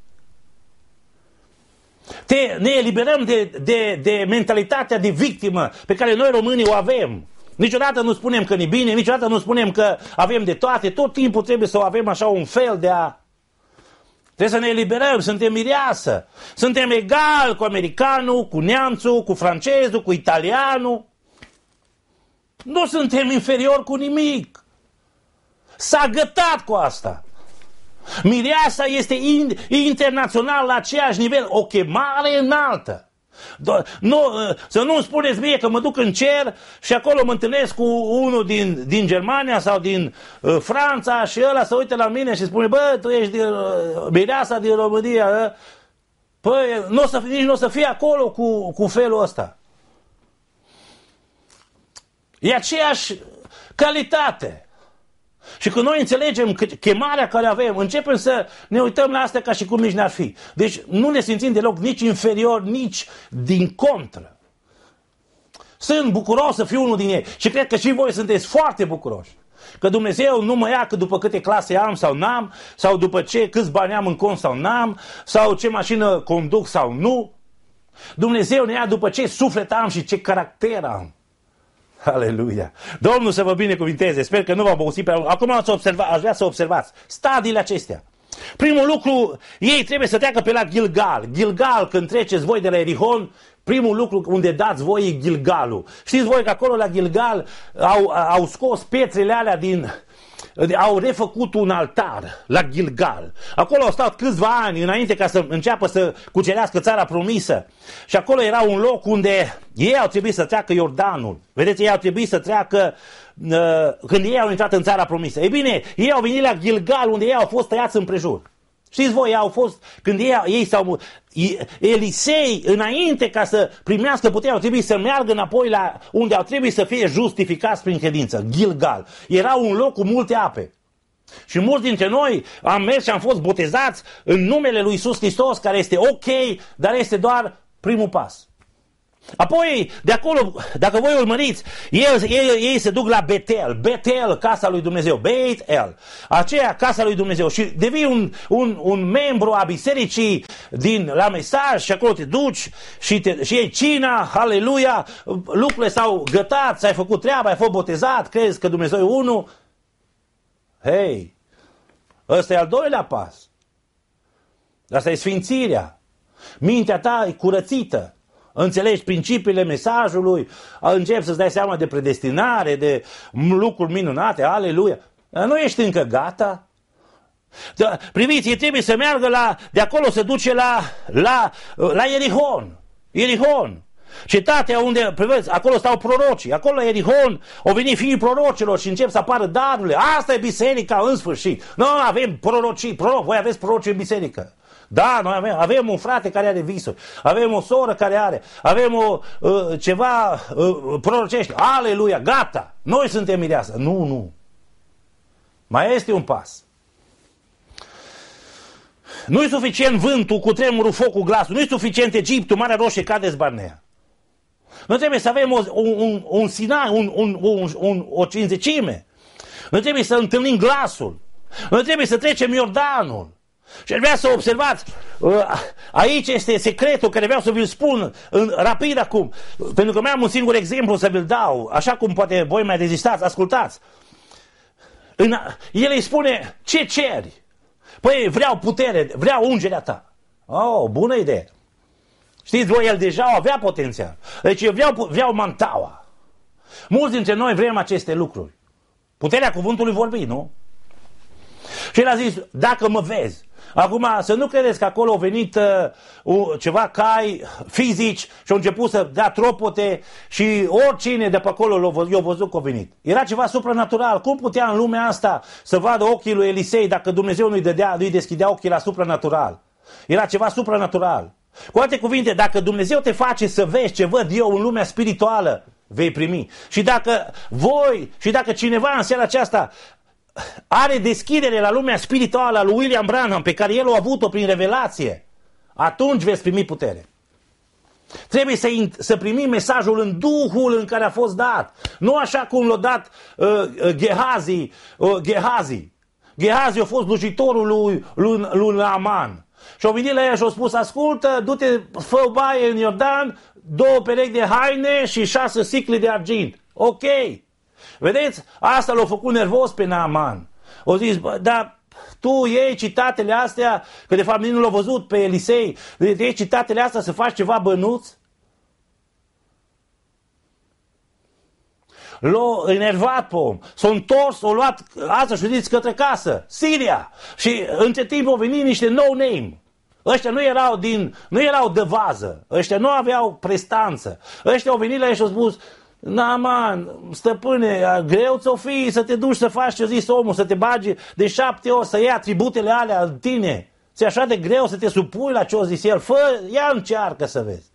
Ne eliberăm de mentalitatea de victimă pe care noi românii o avem. Niciodată nu spunem că ne bine, niciodată nu spunem că avem de toate, tot timpul trebuie să avem așa un fel de a... Trebuie să ne eliberăm, suntem mireasă, suntem egal cu americanul, cu neamțul, cu francezul, cu italianul. Nu suntem inferior cu nimic. S-a gătat cu asta. Mireasa este internațional la aceeași nivel, o chemare înaltă. Să nu-mi spuneți mie că mă duc în cer și acolo mă întâlnesc cu unul din Germania sau din Franța și ăla se uită la mine și spune, bă, tu ești mireasa din România. Păi, nici nu o să fie acolo cu felul ăsta. E aceeași calitate. Și când noi înțelegem chemarea care avem, începem să ne uităm la asta ca și cum nici n-ar fi. Deci nu ne simțim deloc nici inferior, nici din contră. Sunt bucuros să fiu unul din ei și cred că și voi sunteți foarte bucuroși. Că Dumnezeu nu mă ia că după câte clase am sau n-am, sau după câți bani am în cont sau n-am, sau ce mașină conduc sau nu. Dumnezeu ne ia după ce suflet am și ce caracter am. Aleluia! Domnul să vă binecuvinteze. Sper că nu v-am obosit prea mult. Acum aș vrea să observați stadiile acestea. Primul lucru, ei trebuie să treacă pe la Gilgal. Gilgal, când treceți voi de la Erihon, primul lucru unde dați voi e Gilgalul. Știți voi că acolo la Gilgal au scos pietrele alea au refăcut un altar la Gilgal. Acolo au stat câțiva ani înainte ca să înceapă să cucerească țara promisă. Și acolo era un loc unde ei au trebuit să treacă Iordanul. Vedeți, ei au trebuit să treacă când ei au intrat în țara promisă. Ei bine, ei au venit la Gilgal unde ei au fost tăiați împrejur. Știți voi, au fost, când Elisei, înainte ca să primească puterea, au trebuit să meargă înapoi la unde au trebuit să fie justificați prin credință, Gilgal. Era un loc cu multe ape. Și mulți dintre noi am mers și am fost botezați în numele lui Iisus Hristos, care este ok, dar este doar primul pas. Apoi, de acolo, dacă voi urmăriți, ei se duc la Betel, casa lui Dumnezeu, Betel, aceea casa lui Dumnezeu și devii un membru a bisericii la mesaj și acolo te duci și iei cina, aleluia, lucrurile s-au gătat, ți-ai făcut treaba, ai fost botezat, crezi că Dumnezeu e unul. Hei, ăsta e al doilea pas. Asta e sfințirea. Mintea ta e curățită. Înțelegi principiile mesajului, începi să-ți dai seama de predestinare, de lucruri minunate, aleluia. Dar nu ești încă gata. Priviți, trebuie să meargă de acolo se duce la Ierihon. Ierihon. Cetatea unde, priviți, acolo stau prorocii. Acolo la Ierihon au venit fiii prorocilor și încep să apară darurile. Asta e biserica în sfârșit. Noi avem prorocii, voi aveți prorocii în biserică. Da, noi avem un frate care are visuri, avem o soră care avem ceva prorocește. Aleluia, gata, noi suntem mireasă. Nu. Mai este un pas. Nu-i suficient vântul, cu tremurul, focul, glasul, nu-i suficient Egiptul, Marea Roșie, Cades, Barnea. Noi trebuie să avem un Sinai, o cinzecime. Noi trebuie să întâlnim glasul. Noi trebuie să trecem Iordanul. Și aș vrea să observați, aici este secretul care vreau să vi-l spun rapid acum, pentru că mai am un singur exemplu să vi-l dau, așa cum poate voi mai rezistați, ascultați. El îi spune, ce ceri? Păi vreau putere, vreau ungerea ta. Oh, bună idee. Știți voi, el deja avea potențial. Deci eu vreau mantaua. Mulți dintre noi vrem aceste lucruri. Puterea cuvântului vorbi, nu? Și el a zis, dacă mă vezi. Acum, să nu credeți că acolo au venit ceva cai fizici și au început să dea tropote și oricine de pe acolo i-a văzut că au venit. Era ceva supranatural. Cum putea în lumea asta să vadă ochii lui Elisei dacă Dumnezeu nu-i deschidea ochii la supranatural? Era ceva supranatural. Cu alte cuvinte, dacă Dumnezeu te face să vezi ce văd eu în lumea spirituală, vei primi. Și dacă cineva în seara aceasta are deschidere la lumea spirituală a lui William Branham, pe care el a avut-o prin revelație, atunci veți primi putere. Trebuie să primim mesajul în Duhul în care a fost dat. Nu așa cum l-a dat Gehazi. Gehazi a fost slujitorul lui Naaman. Și au venit la ea și au spus, ascultă, du-te, fă o baie în Iordan, 2 perechi de haine și 6 sicle de argint. Ok. Vedeți? Asta l-a făcut nervos pe Naaman. O zis, dar tu iei citatele astea, că de fapt nu l-a văzut pe Elisei, iei citatele astea să faci ceva bănuț? L-a enervat pe om. S-a întors, a luat asta și zis către casă, Siria. Și între timp au venit niște no-name. Ăștia nu erau de vază. Ăștia nu aveau prestanță. Ăștia au venit la ei și au spus, Naaman, stăpâne, greu ți-o fi să te duci să faci ce-a zis omul, să te bagi de 7 ori, să iei atributele alea în tine. Ți-e așa de greu să te supui la ce-a zis el? Ia încearcă să vezi.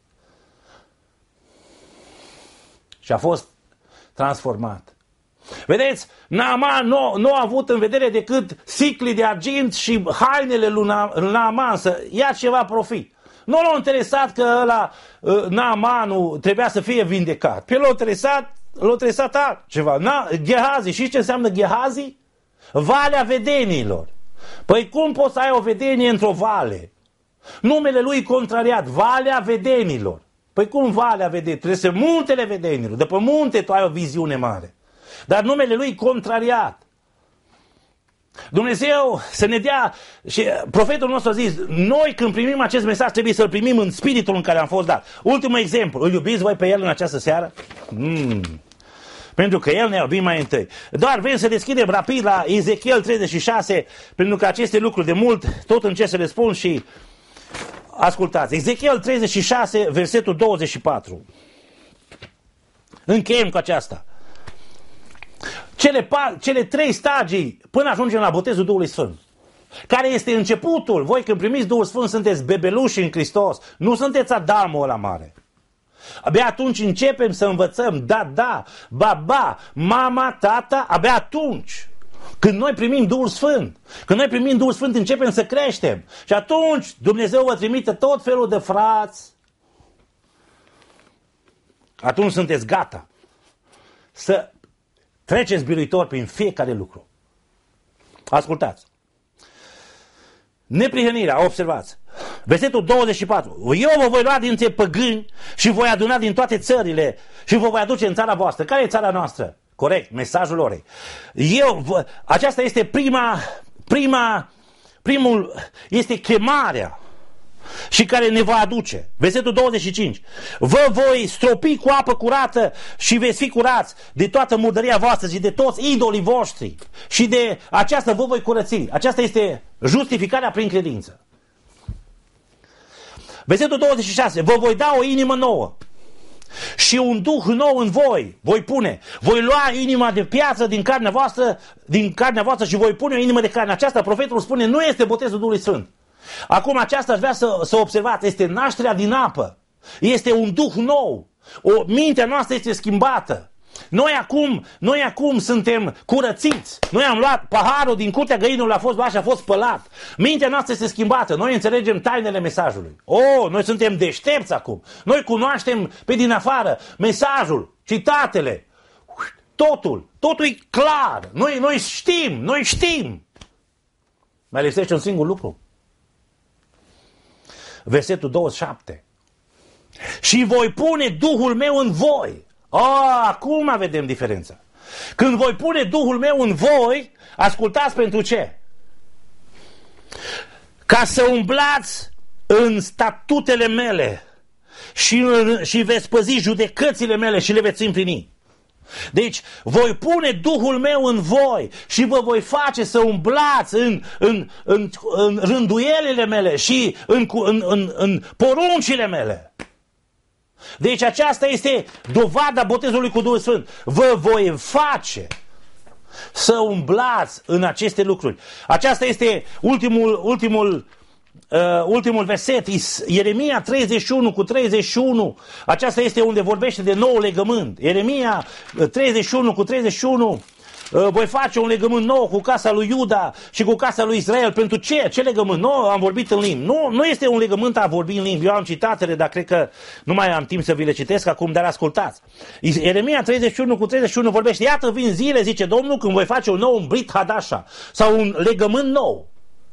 Și a fost transformat. Vedeți, Naaman nu a avut în vedere decât sicli de argint și hainele lui Naaman să ia ceva profit. Nu l-a interesat că ăla, Naamanul trebuia să fie vindecat. Pe l-a interesat altceva. Gehazi, știți ce înseamnă Gehazi? Valea vedenilor. Păi cum poți să ai o vedenie într-o vale? Numele lui e contrariat, Valea Vedenilor. Păi cum Valea Vedenilor? Trebuie să muntele vedenilor. De pe munte tu ai o viziune mare. Dar numele lui e contrariat. Dumnezeu să ne dea, și profetul nostru a zis, noi când primim acest mesaj trebuie să-l primim în spiritul în care am fost dat. Ultimul exemplu, îl iubiți voi pe el în această seară? Pentru că el ne-a iubit mai întâi. Doar vrem să deschidem rapid la Ezechiel 36, pentru că aceste lucruri de mult tot încerc să le spun și ascultați. Ezechiel 36, versetul 24. Încheiem cu aceasta. Cele 3 stagii până ajungem la botezul Duhului Sfânt. Care este începutul. Voi când primiți Duhul Sfânt sunteți bebeluși în Hristos. Nu sunteți Adamul ăla mare. Abia atunci începem să învățăm. Da, baba, mama, tata. Abia atunci. Când noi primim Duhul Sfânt. Când noi primim Duhul Sfânt începem să creștem. Și atunci Dumnezeu vă trimite tot felul de frați. Atunci sunteți gata. Să treceți biruitor prin fiecare lucru. Ascultați. Neprihănirea, observați. Versetul 24. Eu vă voi lua dintre păgâni și voi aduna din toate țările și vă voi aduce în țara voastră. Care e țara noastră? Corect, mesajul orei. Aceasta este primul, este chemarea. și care ne va aduce. Versetul 25. Vă voi stropi cu apă curată și veți fi curați de toată murdăria voastră și de toți idolii voștri. Și de aceasta vă voi curăți. Aceasta este justificarea prin credință. Versetul 26. Vă voi da o inimă nouă și un duh nou în voi. Voi pune. Voi lua inima de piatră din carnea voastră și voi pune o inimă de carne. Aceasta, profetul spune, nu este botezul Duhului Sfânt. Acum aceasta aș vrea să observați. Este nașterea din apă. Este un duh nou. Mintea noastră este schimbată. Noi acum suntem curățiți. Noi am luat paharul din curtea găinului, a fost luat și a fost spălat. Mintea noastră este schimbată. Noi înțelegem tainele mesajului. Noi suntem deștepți acum. Noi cunoaștem pe din afară mesajul, citatele, totul e clar. Noi știm. Mai lipsește un singur lucru. Versetul 27. Și voi pune Duhul meu în voi. Acum vedem diferența. Când voi pune Duhul meu în voi, ascultați pentru ce? Ca să umblați în statutele mele și veți păzi judecățile mele și le veți împlini. Deci, voi pune Duhul meu în voi și vă voi face să umblați în rânduielile mele și în poruncile mele. Deci aceasta este dovada botezului cu Duhul Sfânt. Vă voi face să umblați în aceste lucruri. Aceasta este ultimul verset, Ieremia 31 cu 31. Aceasta este unde vorbește de nou legământ. Ieremia 31 cu 31. Voi face un legământ nou cu casa lui Iuda și cu casa lui Israel. Pentru ce? Ce legământ? Nu am vorbit în limbi. Nu este un legământ a vorbi în limbi. Eu am citatele, dar cred că nu mai am timp să vi le citesc acum, dar ascultați. Ieremia 31 cu 31 vorbește: iată vin zile, zice Domnul, când voi face un nou Brit Hadasha, sau un legământ nou.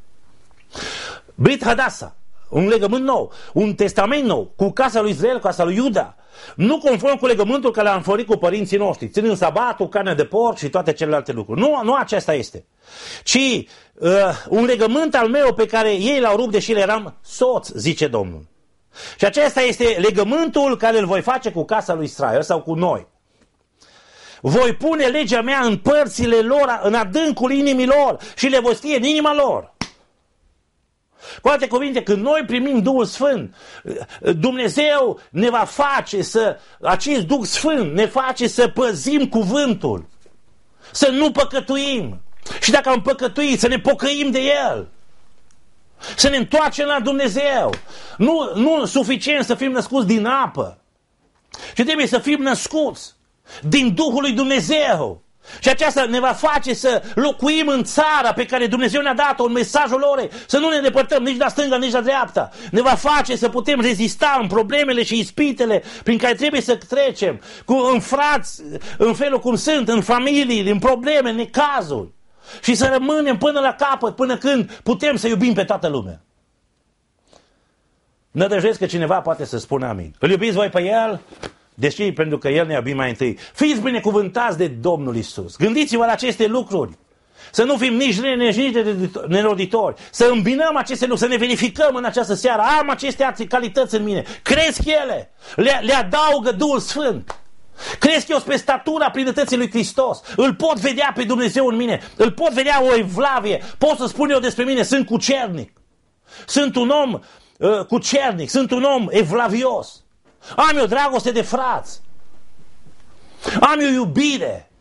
Brit Hadasha, un legământ nou, un testament nou, cu casa lui Israel, cu casa lui Iuda. Nu conform cu legământul care l-am înflorit cu părinții noștri, ținând sabatul, carne de porc și toate celelalte lucruri. Nu acesta este. Ci un legământ al meu pe care ei l-au rupt, deși le eram soț, zice Domnul. Și acesta este legământul care îl voi face cu casa lui Israel sau cu noi. Voi pune legea mea în părțile lor, în adâncul inimii lor și le voi scrie în inima lor. Cu alte cuvinte, când noi primim Duhul Sfânt, Dumnezeu ne va face acest Duh Sfânt ne face să păzim cuvântul, să nu păcătuim. Și dacă am păcătuit, să ne pocăim de el, să ne întoarcem la Dumnezeu. Nu suficient să fim născuți din apă, ci trebuie să fim născuți din Duhul lui Dumnezeu. Și aceasta ne va face să locuim în țara pe care Dumnezeu ne-a dat-o, în mesajul lor, să nu ne depărtăm nici la stânga, nici la dreapta. Ne va face să putem rezista în problemele și ispitele prin care trebuie să trecem, în frați, în felul cum sunt, în familii, în probleme, în necazuri. Și să rămânem până la capăt, până când putem să iubim pe toată lumea. Nădăjduiesc că cineva poate să spună amin. Îl iubiți voi pe El? Deși pentru că El ne-a iubit mai întâi. Fiți binecuvântați de Domnul Iisus. Gândiți-vă la aceste lucruri. Să nu fim nici leneși, nici neroditori. Să îmbinăm aceste lucruri, să ne verificăm în această seară. Am aceste calități în mine. Cresc ele. Le adaugă Duhul Sfânt. Cresc eu spre statura plinătății lui Hristos. Îl pot vedea pe Dumnezeu în mine. Îl pot vedea o evlavie. Pot să spun eu despre mine, sunt cucernic. Sunt un om cucernic. Sunt un om evlavios. Am eu dragoste de frați. Am eu iubire.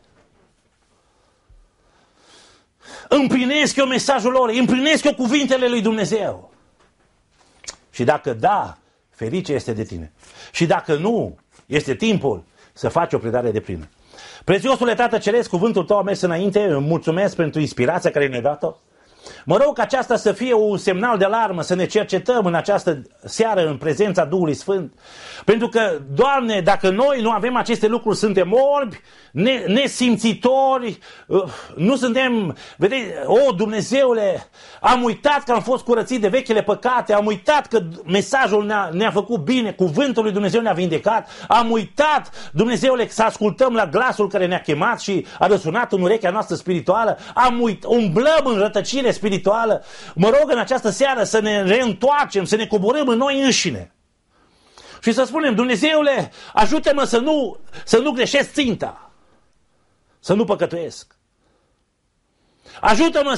Împlinesc eu mesajul lor. Împlinesc eu cuvintele lui Dumnezeu. Și dacă da, ferice este de tine. Și dacă nu, este timpul să faci o predare de plină. Prețiosule Tată Ceresc, cuvântul Tău a mers înainte. Îmi mulțumesc pentru inspirația care ne-ai dat-o. Mă rog ca aceasta să fie un semnal de alarmă, să ne cercetăm în această seară în prezența Duhului Sfânt. Pentru că, Doamne, dacă noi nu avem aceste lucruri, suntem orbi, nesimțitori, nu suntem, vedeți, Dumnezeule, am uitat că am fost curățiți de vechile păcate, am uitat că mesajul ne-a făcut bine, cuvântul lui Dumnezeu ne-a vindecat, am uitat, Dumnezeule, să ascultăm la glasul care ne-a chemat și a răsunat în urechea noastră spirituală, umblăm în rătăcire spirituală spirituală, mă rog în această seară să ne reîntoarcem, să ne coborâm în noi înșine. Și să spunem, Dumnezeule, ajută-mă să nu greșesc ținta, să nu păcătuiesc. Ajută-mă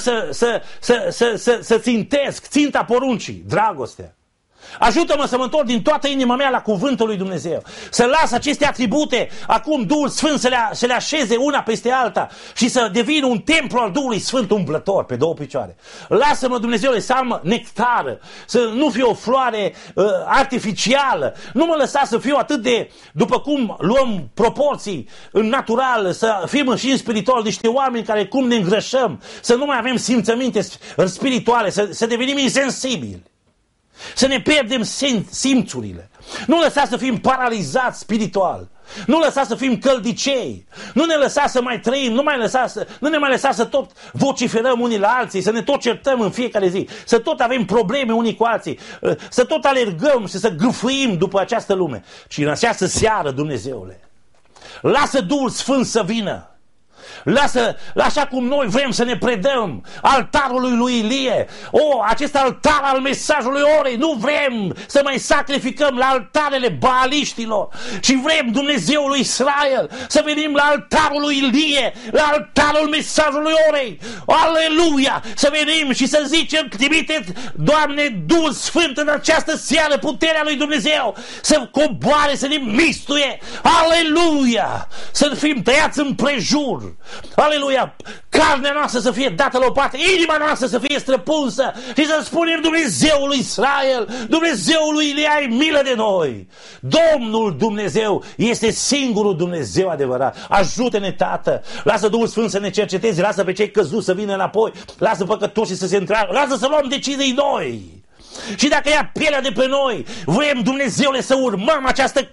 să țintesc ținta poruncii, dragostea. Ajută-mă să mă întorc din toată inima mea la cuvântul lui Dumnezeu. Să las aceste atribute, acum Duhul Sfânt să le așeze una peste alta și să devină un templu al Duhului Sfânt umblător pe două picioare. Lasă-mă, Dumnezeule, să am nectară, să nu fiu o floare artificială. Nu mă lăsa să fiu atât de, după cum luăm proporții în natural, să fim și în spiritual niște oameni care cum ne îngrășăm, să nu mai avem simțăminte spirituale, să devenim insensibili. Să ne pierdem simțurile. Nu lăsa să fim paralizați spiritual. Nu lăsa să fim căldicei. Nu ne lăsa să mai trăim. Nu ne mai lăsa să tot vociferăm unii la alții. Să ne tot certăm în fiecare zi. Să tot avem probleme unii cu alții. Să tot alergăm și să gâfâim după această lume. Și în această seară, Dumnezeule, lasă Duhul Sfânt să vină. Lasă, așa cum noi vrem să ne predăm altarului lui Ilie, acest altar al mesajului orei, nu vrem să mai sacrificăm la altarele baaliștilor, ci vrem Dumnezeul lui Israel să venim la altarul lui Ilie, la altarul mesajului orei. Aleluia! Să venim și să zicem, trimite, Doamne, Duhul Sfânt în această seară, puterea lui Dumnezeu să coboare, să ne mistuie. Aleluia! Să fim tăiați împrejur. Aleluia! Carnea noastră să fie dată la o parte, inima noastră să fie străpunsă și să spunem, Dumnezeul lui Israel, Dumnezeul lui Ilie, ai milă de noi. Domnul Dumnezeu este singurul Dumnezeu adevărat. Ajută-ne, Tată. Lasă Duhul Sfânt să ne cerceteze, lasă pe cei căzuți să vină înapoi, lasă păcătoșii să se întreagă, lasă să luăm decizii noi. Și dacă ia pielea de pe noi, vrem, Dumnezeule, să urmăm această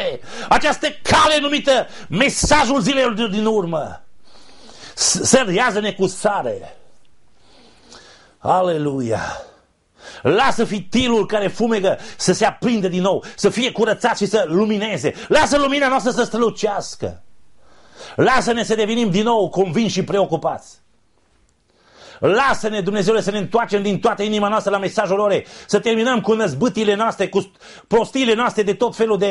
cale numită mesajul zilelor din urmă. Sărează-ne cu sare. Aleluia! Lasă fitilul care fumegă să se aprindă din nou, să fie curățat și să lumineze. Lasă lumina noastră să strălucească. Lasă-ne să devenim din nou convinși și preocupați. Lasă-ne, Dumnezeule, să ne întoarcem din toată inima noastră la mesajul orei, să terminăm cu năzbâtile noastre, cu prostiile noastre de tot felul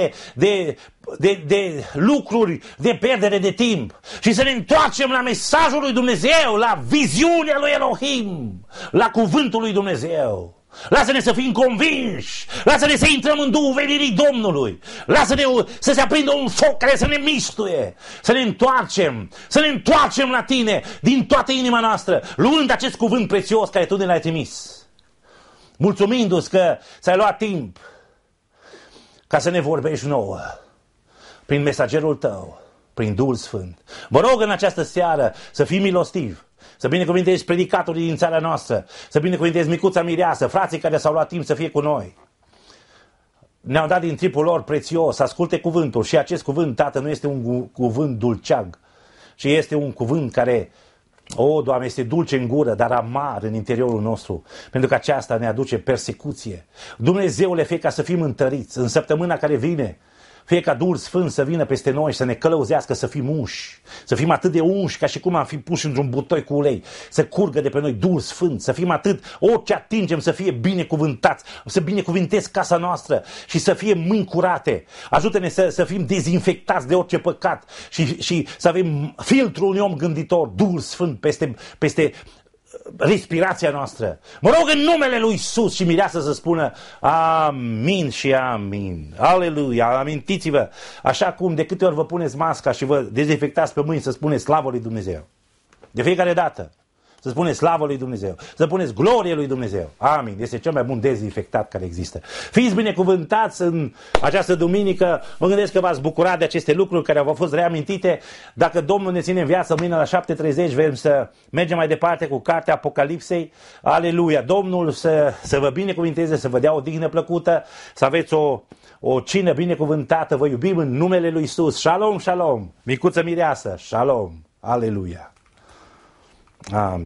de lucruri, de pierdere de timp și să ne întoarcem la mesajul lui Dumnezeu, la viziunea lui Elohim, la cuvântul lui Dumnezeu. Lasă-ne să fim convinși, lasă-ne să intrăm în Duhul venirii Domnului, lasă-ne să se aprindă un foc care să ne mistuie, să ne întoarcem la Tine din toată inima noastră, luând acest cuvânt prețios care Tu ne l-ai trimis, mulțumindu-ți că ți-ai luat timp ca să ne vorbești nouă prin mesagerul Tău, prin Duhul Sfânt. Vă rog în această seară să fii milostiv, să binecuvintezi predicatorii din țara noastră, să binecuvintezi micuța mireasă, frații care s-au luat timp să fie cu noi. Ne-au dat din tripul lor prețios, să asculte cuvântul și acest cuvânt, Tată, nu este un cuvânt dulceag, ci este un cuvânt care, Doamne, este dulce în gură, dar amar în interiorul nostru, pentru că aceasta ne aduce persecuție. Dumnezeule, fie ca să fim întăriți în săptămâna care vine, fie ca Duhul Sfânt să vină peste noi și să ne călăuzească, să fim unși, să fim atât de unși ca și cum am fi puși într-un butoi cu ulei, să curgă de pe noi Duhul Sfânt, să fim atât, orice atingem să fie binecuvântați, să binecuvintez casa noastră și să fie mâini curate. Ajută-ne să fim dezinfectați de orice păcat și să avem filtrul unui om gânditor, Duhul Sfânt peste respirația noastră. Mă rog în numele lui Iisus și mireasă să spună amin și amin. Aleluia, amintiți-vă, așa cum de câte ori vă puneți masca și vă dezinfectați pe mâini, să spuneți slavă lui Dumnezeu. De fiecare dată. Să spuneți slavă lui Dumnezeu. Să spuneți glorie lui Dumnezeu. Amin. Este cel mai bun dezinfectat care există. Fiți binecuvântați în această duminică. Mă gândesc că v-ați bucurat de aceste lucruri care au fost reamintite. Dacă Domnul ne ține în viață, mâine la 7:30 vrem să mergem mai departe cu cartea Apocalipsei. Aleluia. Domnul să vă binecuvinteze, să vă dea o dihnă plăcută, să aveți o cină binecuvântată. Vă iubim în numele lui Iisus. Shalom, shalom. Micuță mireasă. Shalom. Aleluia. Amin.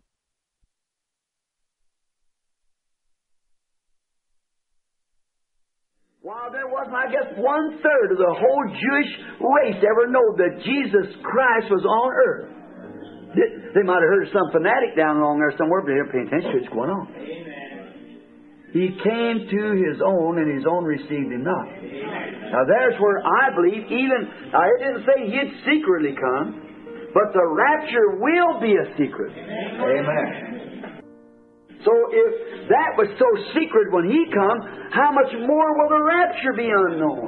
While there wasn't, I guess, 1/3 of the whole Jewish race ever know that Jesus Christ was on earth. They might have heard some fanatic down along there somewhere, but they didn't pay attention to what's going on. He came to His own, and His own received Him not. Now there's where I believe, now it didn't say He'd secretly come, but the rapture will be a secret. Amen. So if that was so secret when He come, how much more will the rapture be unknown?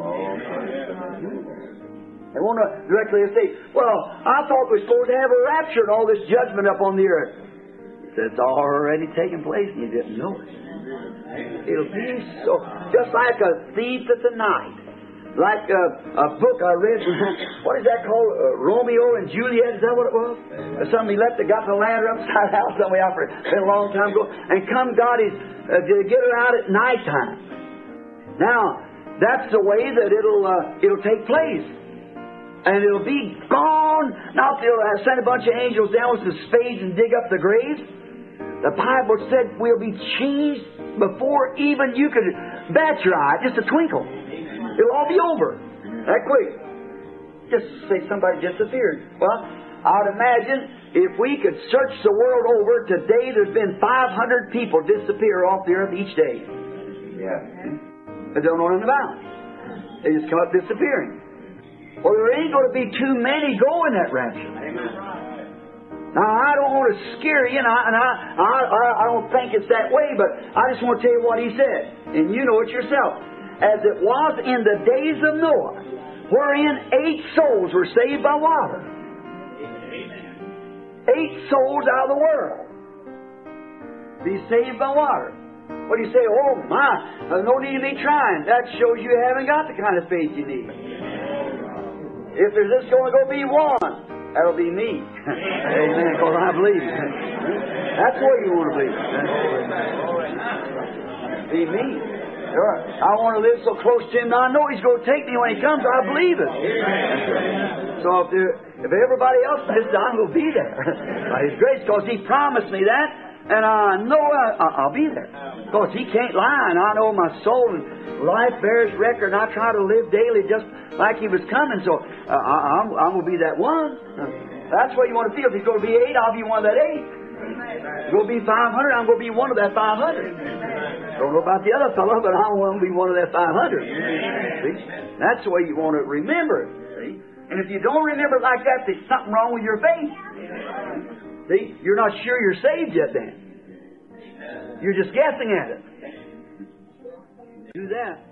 They want to directly say, well, I thought we were supposed to have a rapture and all this judgment up on the earth. It's already taken place and you didn't know it. It'll be so, just like a thief at the night. Like a book I read, what is that called? Romeo and Juliet, is that what it was? Somebody got the ladder upside down somewhere out for been a long time ago, and come God is to get her out at nighttime. Now, that's the way that it'll take place. And it'll be gone. Not they'll send a bunch of angels down with some spades and dig up the graves. The Bible said we'll be changed before even you could bat your eye, just a twinkle. It'll all be over that quick. Just say somebody disappeared. Well, I would imagine if we could search the world over, today there's been 500 people disappear off the earth each day. Yeah. They don't know nothing about it. They just come up disappearing. Well, there ain't going to be too many going that rapture. Now, I don't want to scare you, and I don't think it's that way, but I just want to tell you what He said. And you know it yourself. As it was in the days of Noah, wherein 8 souls were saved by water. 8 souls out of the world be saved by water. What do you say? Oh my, there's no need to be trying. That shows you haven't got the kind of faith you need. If there's just going to go be one, that'll be me. Amen, because I believe. That's what you want to believe. Be me. Sure. I want to live so close to Him. Now I know He's going to take me when He comes. I believe it. So if everybody else misses, I'm going to be there. By His grace, because He promised me that, and I know I'll be there. Because He can't lie, and I know my soul and life bears record, and I try to live daily just like He was coming. So I'm going to be that one. That's what you want to feel. If He's going to be 8, I'll be one of that 8. It's going to be 500, I'm going to be one of that 500. Don't know about the other fellow, but I want to be one of that 500. See? That's the way you want to remember it. See? And if you don't remember it like that, there's something wrong with your faith. See? You're not sure you're saved yet then. You're just guessing at it. Do that.